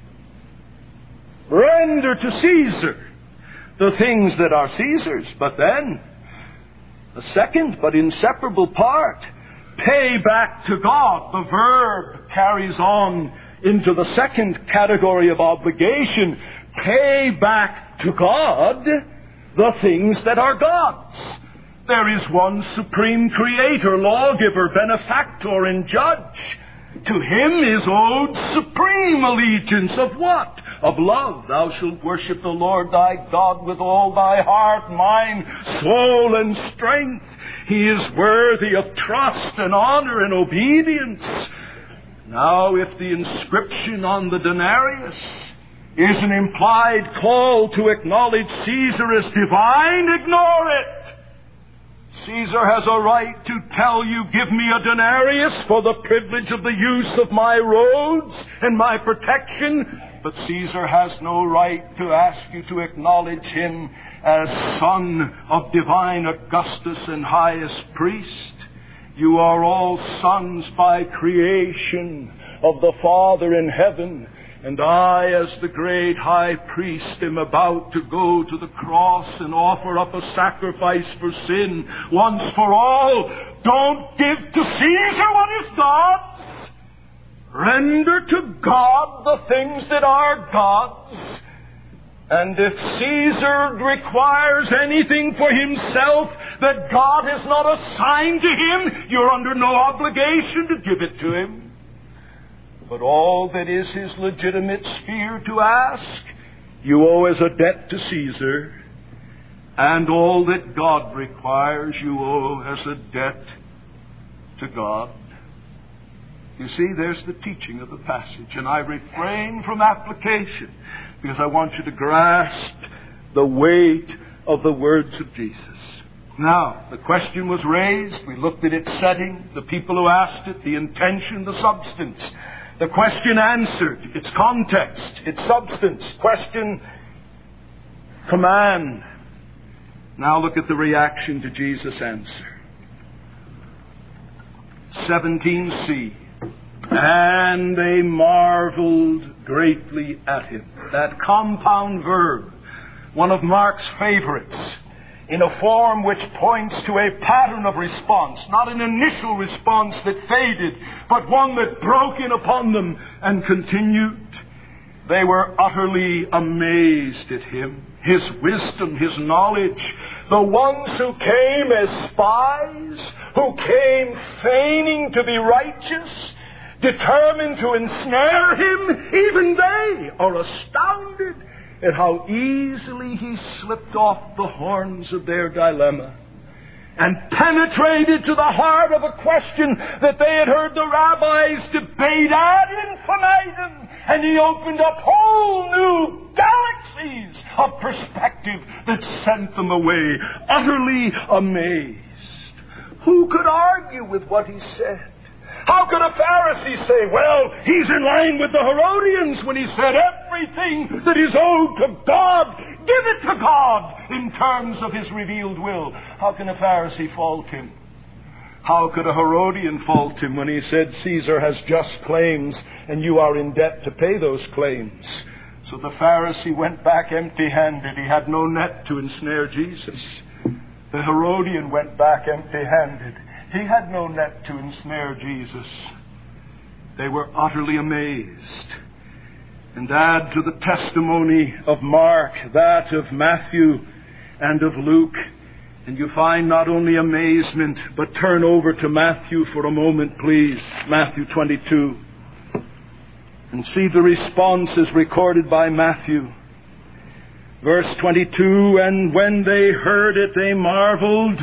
Render to Caesar the things that are Caesar's. But then, the second but inseparable part, pay back to God. The verb carries on into the second category of obligation. Pay back to God the things that are God's. There is one supreme creator, lawgiver, benefactor, and judge. To him is owed supreme allegiance of what? Of love. Thou shalt worship the Lord thy God with all thy heart, mind, soul, and strength. He is worthy of trust and honor and obedience. Now, if the inscription on the denarius is an implied call to acknowledge Caesar as divine, ignore it. Caesar has a right to tell you, give me a denarius for the privilege of the use of my roads and my protection. But Caesar has no right to ask you to acknowledge him as son of divine Augustus and highest priest. You are all sons by creation of the Father in heaven. And I, as the great high priest, am about to go to the cross and offer up a sacrifice for sin once for all. Don't give to Caesar what is God's. Render to God the things that are God's. And if Caesar requires anything for himself that God has not assigned to him, you're under no obligation to give it to him. But all that is his legitimate sphere to ask, you owe as a debt to Caesar. And all that God requires, you owe as a debt to God. You see, there's the teaching of the passage. And I refrain from application because I want you to grasp the weight of the words of Jesus. Now, the question was raised. We looked at its setting, the people who asked it, the intention, the substance. The question answered, its context, its substance. Question, command. Now look at the reaction to Jesus' answer. seventeen c. And they marveled greatly at him. That compound verb, one of Mark's favorites, in a form which points to a pattern of response, not an initial response that faded, but one that broke in upon them and continued. They were utterly amazed at him, his wisdom, his knowledge. The ones who came as spies, who came feigning to be righteous, determined to ensnare him, even they are astounded at how easily he slipped off the horns of their dilemma and penetrated to the heart of a question that they had heard the rabbis debate ad infinitum, and he opened up whole new galaxies of perspective that sent them away utterly amazed. Who could argue with what he said? How could a Pharisee say, well, he's in line with the Herodians when he said everything that is owed to God, give it to God in terms of his revealed will? How can a Pharisee fault him? How could a Herodian fault him when he said Caesar has just claims and you are in debt to pay those claims? So the Pharisee went back empty-handed. He had no net to ensnare Jesus. The Herodian went back empty-handed. He had no net to ensnare Jesus. They were utterly amazed. And add to the testimony of Mark that of Matthew and of Luke, and you find not only amazement, but turn over to Matthew for a moment, please. Matthew twenty-two. And see the responses recorded by Matthew. Verse twenty-two, and when they heard it, they marveled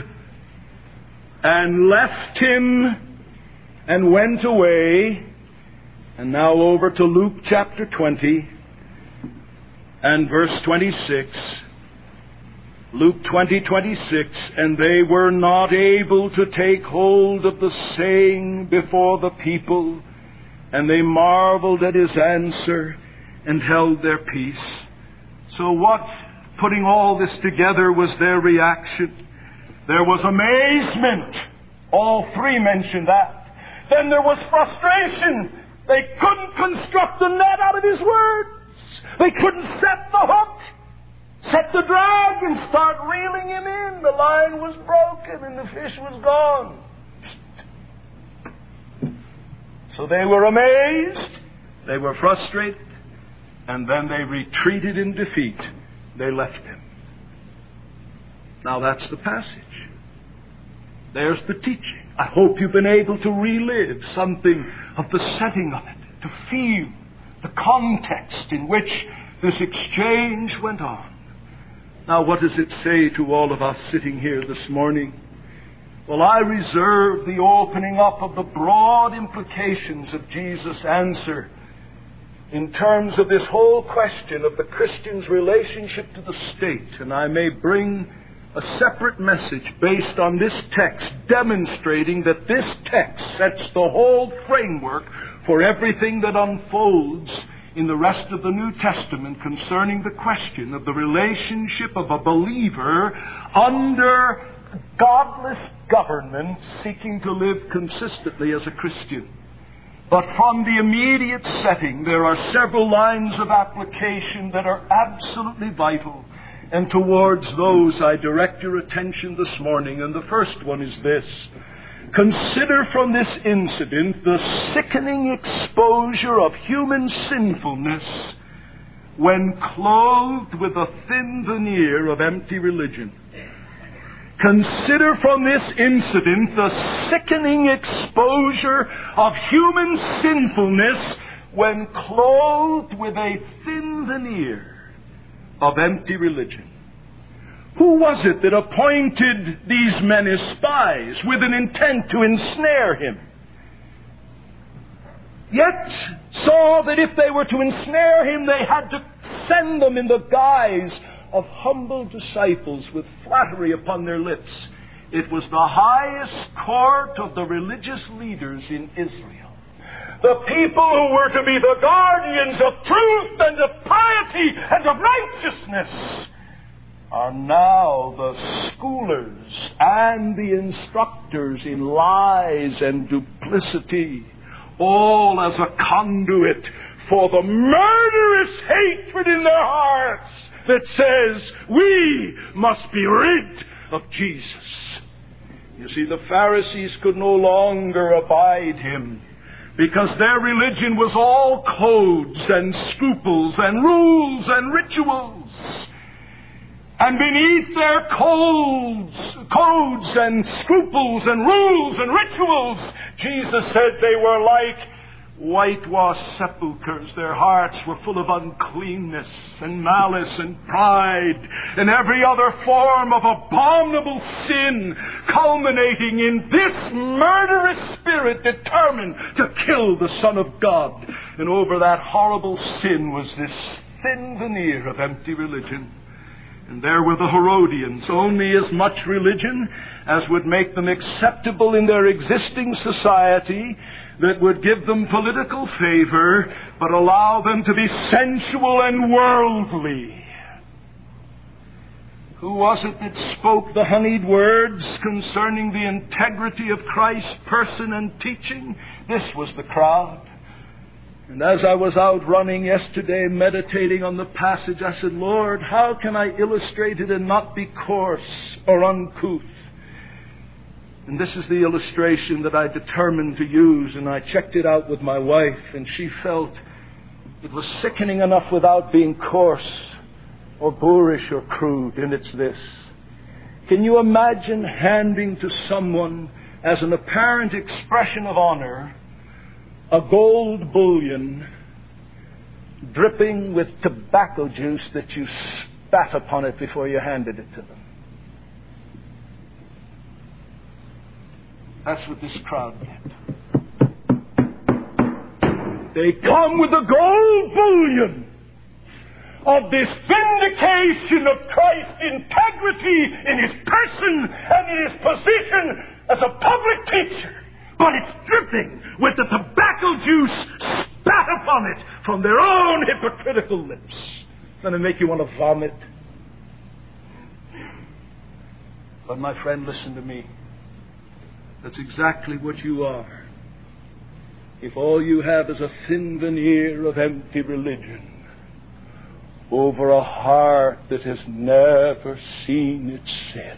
and left him and went away. And now over to Luke chapter twenty and verse twenty-six. Luke twenty, twenty-six. And they were not able to take hold of the saying before the people, and they marveled at his answer and held their peace. So what, putting all this together, was their reaction? There was amazement. All three mentioned that. Then there was frustration. They couldn't construct the net out of his words. They couldn't set the hook, set the drag, and start reeling him in. The line was broken and the fish was gone. So they were amazed. They were frustrated. And then they retreated in defeat. They left him. Now that's the passage. There's the teaching. I hope you've been able to relive something of the setting of it, to feel the context in which this exchange went on. Now what does it say to all of us sitting here this morning? Well, I reserve the opening up of the broad implications of Jesus' answer in terms of this whole question of the Christian's relationship to the state, and I may bring a separate message based on this text, demonstrating that this text sets the whole framework for everything that unfolds in the rest of the New Testament concerning the question of the relationship of a believer under godless government seeking to live consistently as a Christian. But from the immediate setting, there are several lines of application that are absolutely vital. And towards those I direct your attention this morning. And the first one is this. Consider from this incident the sickening exposure of human sinfulness when clothed with a thin veneer of empty religion. Consider from this incident the sickening exposure of human sinfulness when clothed with a thin veneer of empty religion. Who was it that appointed these men as spies with an intent to ensnare him? Yet saw that if they were to ensnare him, they had to send them in the guise of humble disciples with flattery upon their lips. It was the highest court of the religious leaders in Israel. The people who were to be the guardians of truth and of piety and of righteousness are now the schoolers and the instructors in lies and duplicity. all as a conduit for the murderous hatred in their hearts that says we must be rid of Jesus. You see, the Pharisees could no longer abide him, because their religion was all codes and scruples and rules and rituals. And beneath their codes, codes and scruples and rules and rituals, Jesus said they were like whitewashed sepulchres. Their hearts were full of uncleanness and malice and pride and every other form of abominable sin, culminating in this murderous spirit determined to kill the Son of God. And over that horrible sin was this thin veneer of empty religion. And there were the Herodians, only as much religion as would make them acceptable in their existing society, that would give them political favor, but allow them to be sensual and worldly. Who was it that spoke the honeyed words concerning the integrity of Christ's person and teaching? This was the crowd. And as I was out running yesterday, meditating on the passage, I said, Lord, how can I illustrate it and not be coarse or uncouth? And this is the illustration that I determined to use, and I checked it out with my wife, and she felt it was sickening enough without being coarse or boorish or crude, and it's this. Can you imagine handing to someone, as an apparent expression of honor, a gold bullion dripping with tobacco juice that you spat upon it before you handed it to them? That's what this crowd did. They come with the gold bullion of this vindication of Christ's integrity in his person and in his position as a public teacher. But it's dripping with the tobacco juice spat upon it from their own hypocritical lips. Doesn't it make you want to vomit? But my friend, listen to me. That's exactly what you are. If all you have is a thin veneer of empty religion over a heart that has never seen its sin,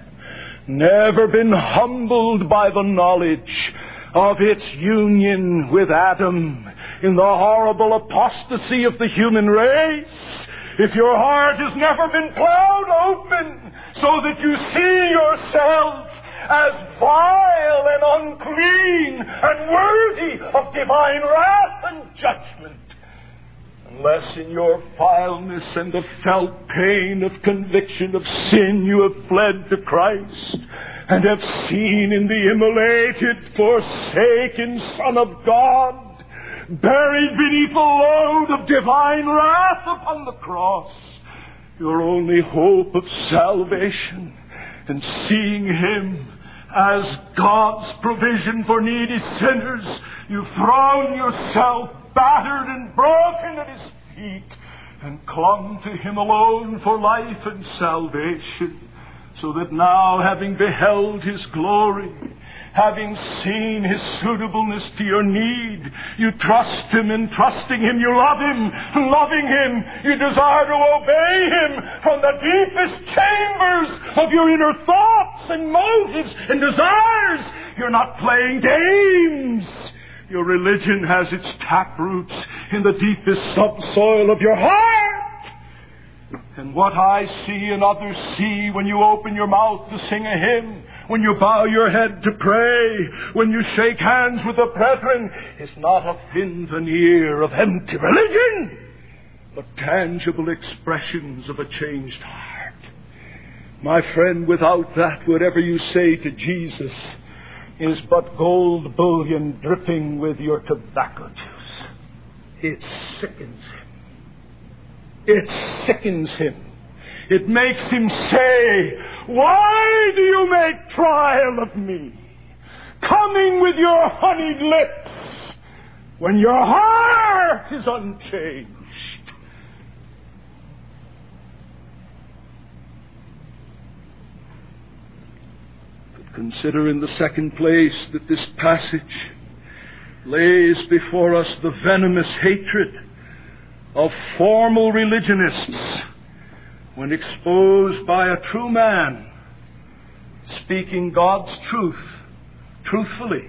never been humbled by the knowledge of its union with Adam in the horrible apostasy of the human race, if your heart has never been plowed open so that you see yourself as vile and unclean and worthy of divine wrath and judgment, unless in your vileness and the felt pain of conviction of sin you have fled to Christ and have seen in the immolated, forsaken Son of God, buried beneath a load of divine wrath upon the cross, your only hope of salvation, and seeing him as God's provision for needy sinners, you've thrown yourself battered and broken at his feet and clung to him alone for life and salvation, so that now, having beheld his glory, having seen his suitableness to your need, you trust him, and trusting him, you love him, loving him, you desire to obey him from the deepest chambers of your inner thoughts and motives and desires. You're not playing games. Your religion has its taproots in the deepest subsoil of your heart. And what I see and others see when you open your mouth to sing a hymn, when you bow your head to pray, when you shake hands with the brethren, is not a thin veneer of empty religion, but tangible expressions of a changed heart. My friend, without that, whatever you say to Jesus is but gold bullion dripping with your tobacco juice. It sickens him. It sickens him. It makes him say, why do you make trial of me, coming with your honeyed lips, when your heart is unchanged? But consider in the second place that this passage lays before us the venomous hatred of formal religionists when exposed by a true man speaking God's truth truthfully.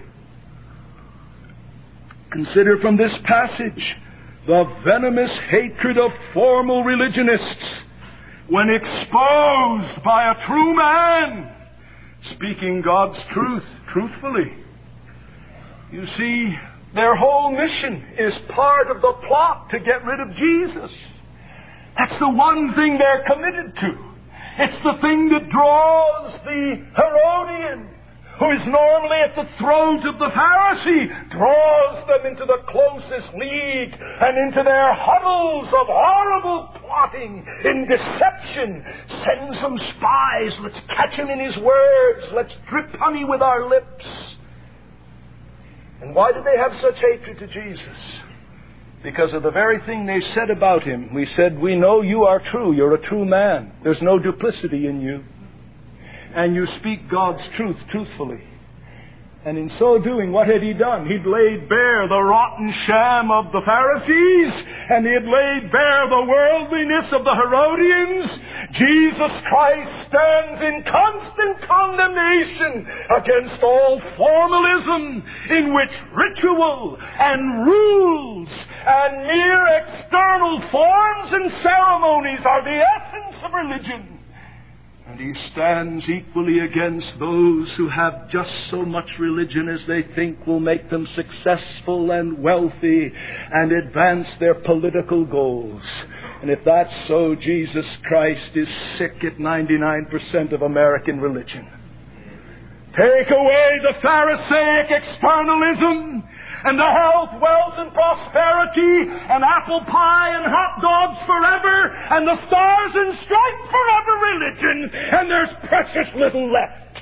Consider from this passage the venomous hatred of formal religionists when exposed by a true man speaking God's truth truthfully. You see, their whole mission is part of the plot to get rid of Jesus. That's the one thing they're committed to. It's the thing that draws the Herodian, who is normally at the throat of the Pharisee, draws them into the closest league and into their huddles of horrible plotting in deception. Sends them spies. Let's catch him in his words. Let's drip honey with our lips. And why do they have such hatred to Jesus? Because of the very thing they said about him. We said, we know you are true. You're a true man. There's no duplicity in you. And you speak God's truth truthfully. And in so doing, what had he done? He'd laid bare the rotten sham of the Pharisees, and he had laid bare the worldliness of the Herodians. Jesus Christ stands in constant condemnation against all formalism in which ritual and rules and mere external forms and ceremonies are the essence of religion. And he stands equally against those who have just so much religion as they think will make them successful and wealthy and advance their political goals. And if that's so, Jesus Christ is sick at ninety-nine percent of American religion. Take away the Pharisaic externalism and the health, wealth, and prosperity, and apple pie and hot dogs forever, and the stars and stripes forever religion, and there's precious little left.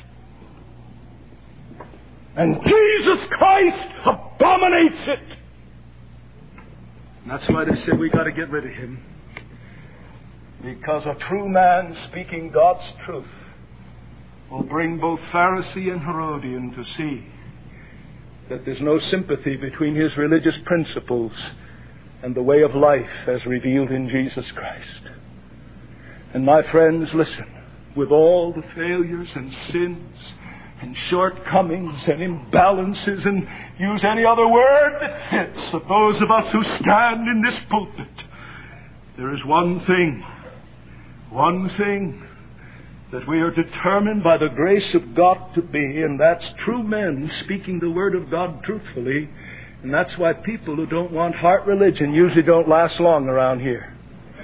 And Jesus Christ abominates it. And that's why they say we got to get rid of him. Because a true man speaking God's truth will bring both Pharisee and Herodian to see that there's no sympathy between his religious principles and the way of life as revealed in Jesus Christ. And my friends, listen, with all the failures and sins and shortcomings and imbalances, and use any other word that fits, of those of us who stand in this pulpit, there is one thing, one thing that we are determined by the grace of God to be, and that's true men speaking the Word of God truthfully. And that's why people who don't want heart religion usually don't last long around here.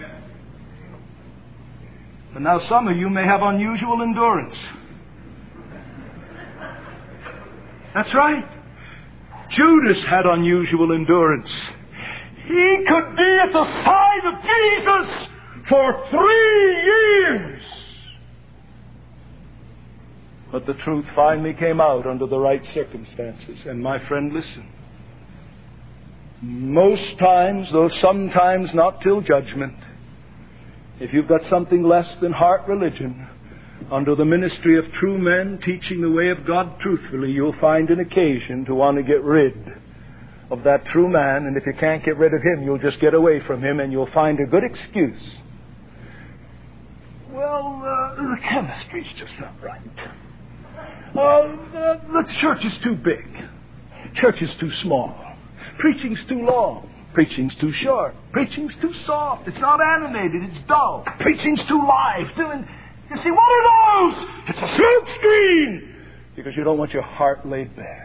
But now some of you may have unusual endurance. That's right. Judas had unusual endurance. He could be at the side of Jesus for three years. But the truth finally came out under the right circumstances. And my friend, listen. Most times, though sometimes not till judgment, if you've got something less than heart religion, under the ministry of true men teaching the way of God truthfully, you'll find an occasion to want to get rid of that true man. And if you can't get rid of him, you'll just get away from him, and you'll find a good excuse. Well, uh, the chemistry's just not right. Oh, the, the church is too big. Church is too small. Preaching's too long. Preaching's too short. Preaching's too soft. It's not animated. It's dull. Preaching's too live. Too, you see, what are those? It's a smoke screen. Because you don't want your heart laid bare.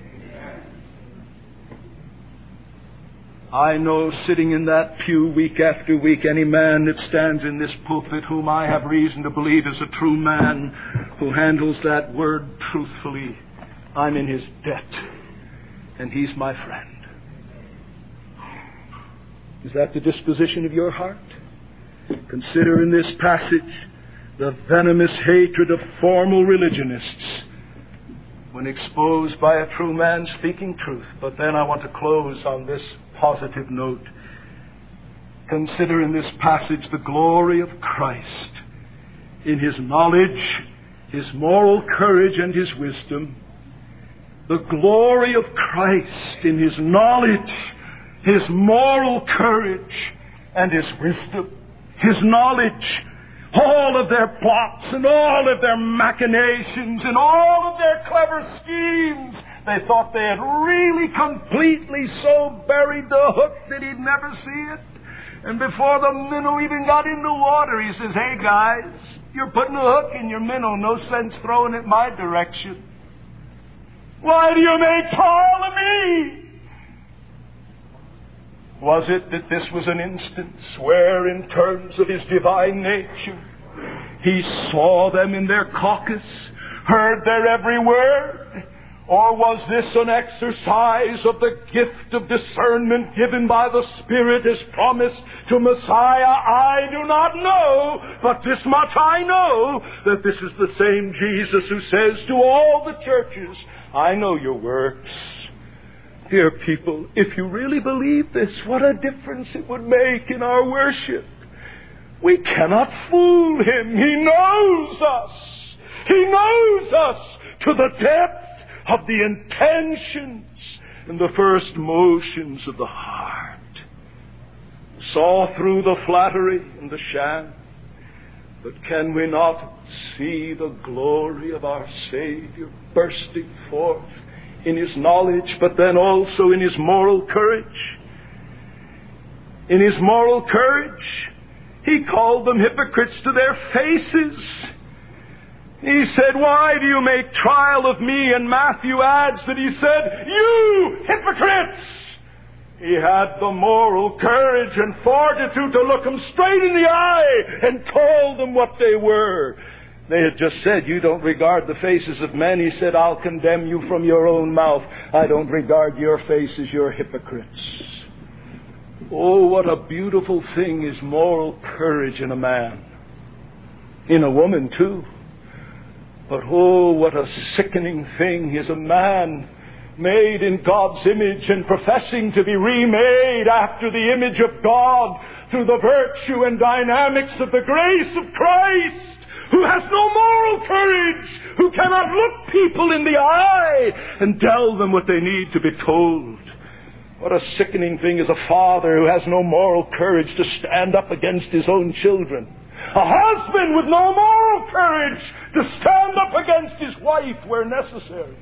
I know, sitting in that pew week after week, any man that stands in this pulpit whom I have reason to believe is a true man who handles that word truthfully, I'm in his debt, and he's my friend. Is that the disposition of your heart? Consider in this passage the venomous hatred of formal religionists when exposed by a true man speaking truth. But then I want to close on this positive note. Consider in this passage the glory of Christ in his knowledge, his moral courage, and his wisdom, the glory of Christ in His knowledge, His moral courage, and His wisdom. His knowledge, all of their plots and all of their machinations and all of their clever schemes. They thought they had really completely so buried the hook that He'd never see it. And before the minnow even got in the water, He says, "Hey guys, you're putting a hook in your minnow. No sense throwing it my direction. Why do you make trial of me?" Was it that this was an instance where, in terms of His divine nature, He saw them in their caucus, heard their every word? Or was this an exercise of the gift of discernment given by the Spirit as promised to Messiah? I do not know, but this much I know, that this is the same Jesus who says to all the churches, "I know your works." Dear people, if you really believe this, what a difference it would make in our worship. We cannot fool Him. He knows us. He knows us to the depth of the intentions and the first motions of the heart. Saw through the flattery and the sham, but can we not see the glory of our Savior bursting forth in His knowledge, but then also in His moral courage? In His moral courage, He called them hypocrites to their faces. He said, "Why do you make trial of me?" And Matthew adds that He said, "You hypocrites!" He had the moral courage and fortitude to look them straight in the eye and told them what they were. They had just said, "You don't regard the faces of men." He said, "I'll condemn you from your own mouth. I don't regard your faces. You're hypocrites." Oh, what a beautiful thing is moral courage in a man. In a woman, too. But oh, what a sickening thing is a man made in God's image and professing to be remade after the image of God through the virtue and dynamics of the grace of Christ, who has no moral courage, who cannot look people in the eye and tell them what they need to be told. What a sickening thing is a father who has no moral courage to stand up against his own children. A husband with no moral courage to stand up against his wife where necessary.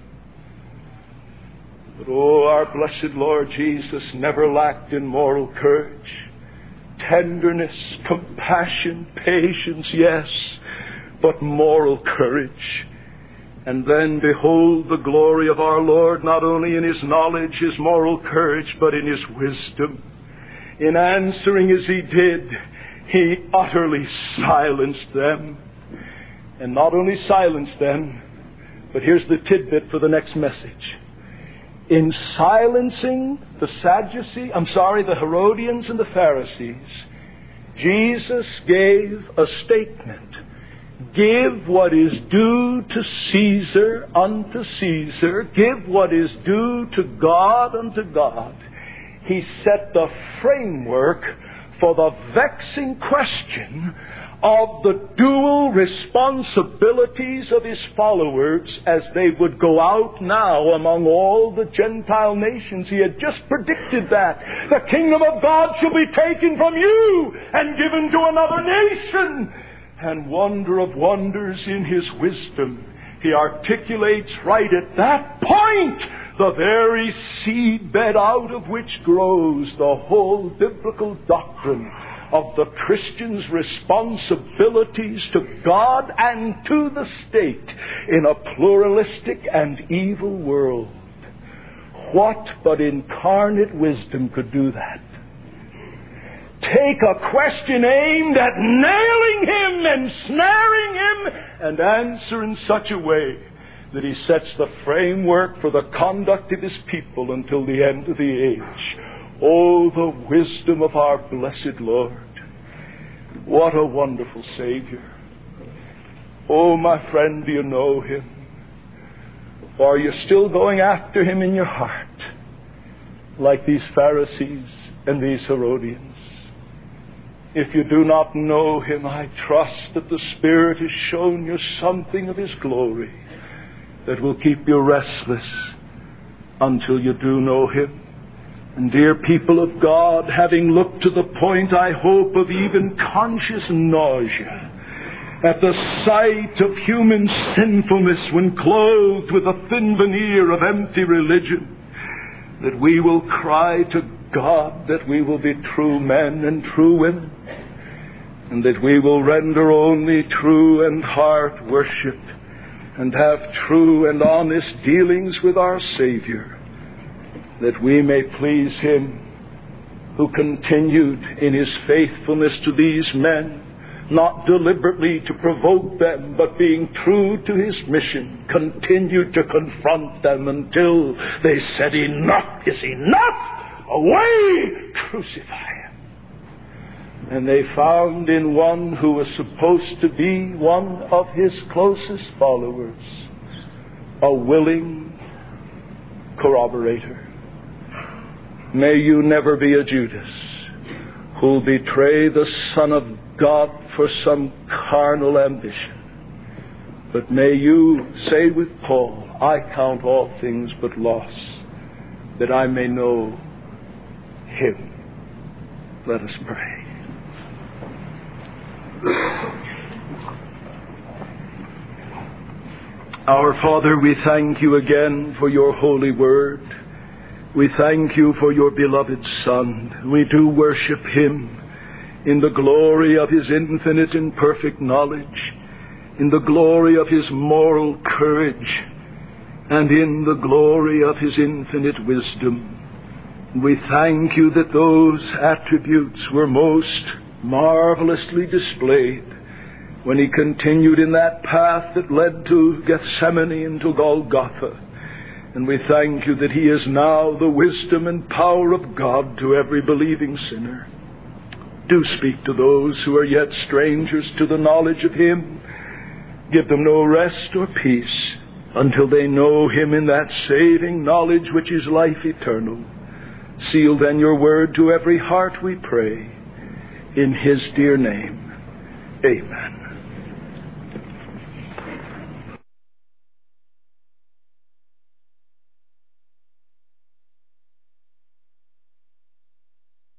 But oh, our blessed Lord Jesus never lacked in moral courage. Tenderness, compassion, patience, yes, but moral courage. And then behold the glory of our Lord, not only in His knowledge, His moral courage, but in His wisdom. In answering as He did, He utterly silenced them. And not only silenced them, but here's the tidbit for the next message. In silencing the Sadducees, I'm sorry, the Herodians and the Pharisees, Jesus gave a statement. Give what is due to Caesar unto Caesar. Give what is due to God unto God. He set the framework for the vexing question of the dual responsibilities of His followers as they would go out now among all the Gentile nations. He had just predicted that. The kingdom of God shall be taken from you and given to another nation. And wonder of wonders, in His wisdom, He articulates right at that point the very seedbed out of which grows the whole biblical doctrine of the Christian's responsibilities to God and to the state in a pluralistic and evil world. What but incarnate wisdom could do that? Take a question aimed at nailing Him and snaring Him and answer in such a way that He sets the framework for the conduct of His people until the end of the age. Oh, the wisdom of our blessed Lord. What a wonderful Savior. Oh, my friend, do you know Him? Or are you still going after Him in your heart, like these Pharisees and these Herodians? If you do not know Him, I trust that the Spirit has shown you something of His glory that will keep you restless until you do know him. And dear people of God, having looked to the point, I hope, of even conscious nausea at the sight of human sinfulness when clothed with a thin veneer of empty religion, that we will cry to God that we will be true men and true women, and that we will render only true and heart worship and have true and honest dealings with our Savior, that we may please him who continued in his faithfulness to these men, not deliberately to provoke them, but being true to his mission, continued to confront them until they said, "Enough is enough! Away! Crucify him!" And they found in one who was supposed to be one of his closest followers a willing corroborator. May you never be a Judas who'll betray the Son of God for some carnal ambition. But may you say with Paul, "I count all things but loss, that I may know him." Let us pray. Our Father, we thank you again for your holy word. We thank you for your beloved Son. We do worship him in the glory of his infinite and perfect knowledge, in the glory of his moral courage, and in the glory of his infinite wisdom. We thank you that those attributes were most marvelously displayed when he continued in that path that led to Gethsemane and to Golgotha. And we thank you that he is now the wisdom and power of God to every believing sinner. Do speak to those who are yet strangers to the knowledge of him. Give them no rest or peace until they know him in that saving knowledge which is life eternal. Seal then your word to every heart, we pray. In his dear name, amen.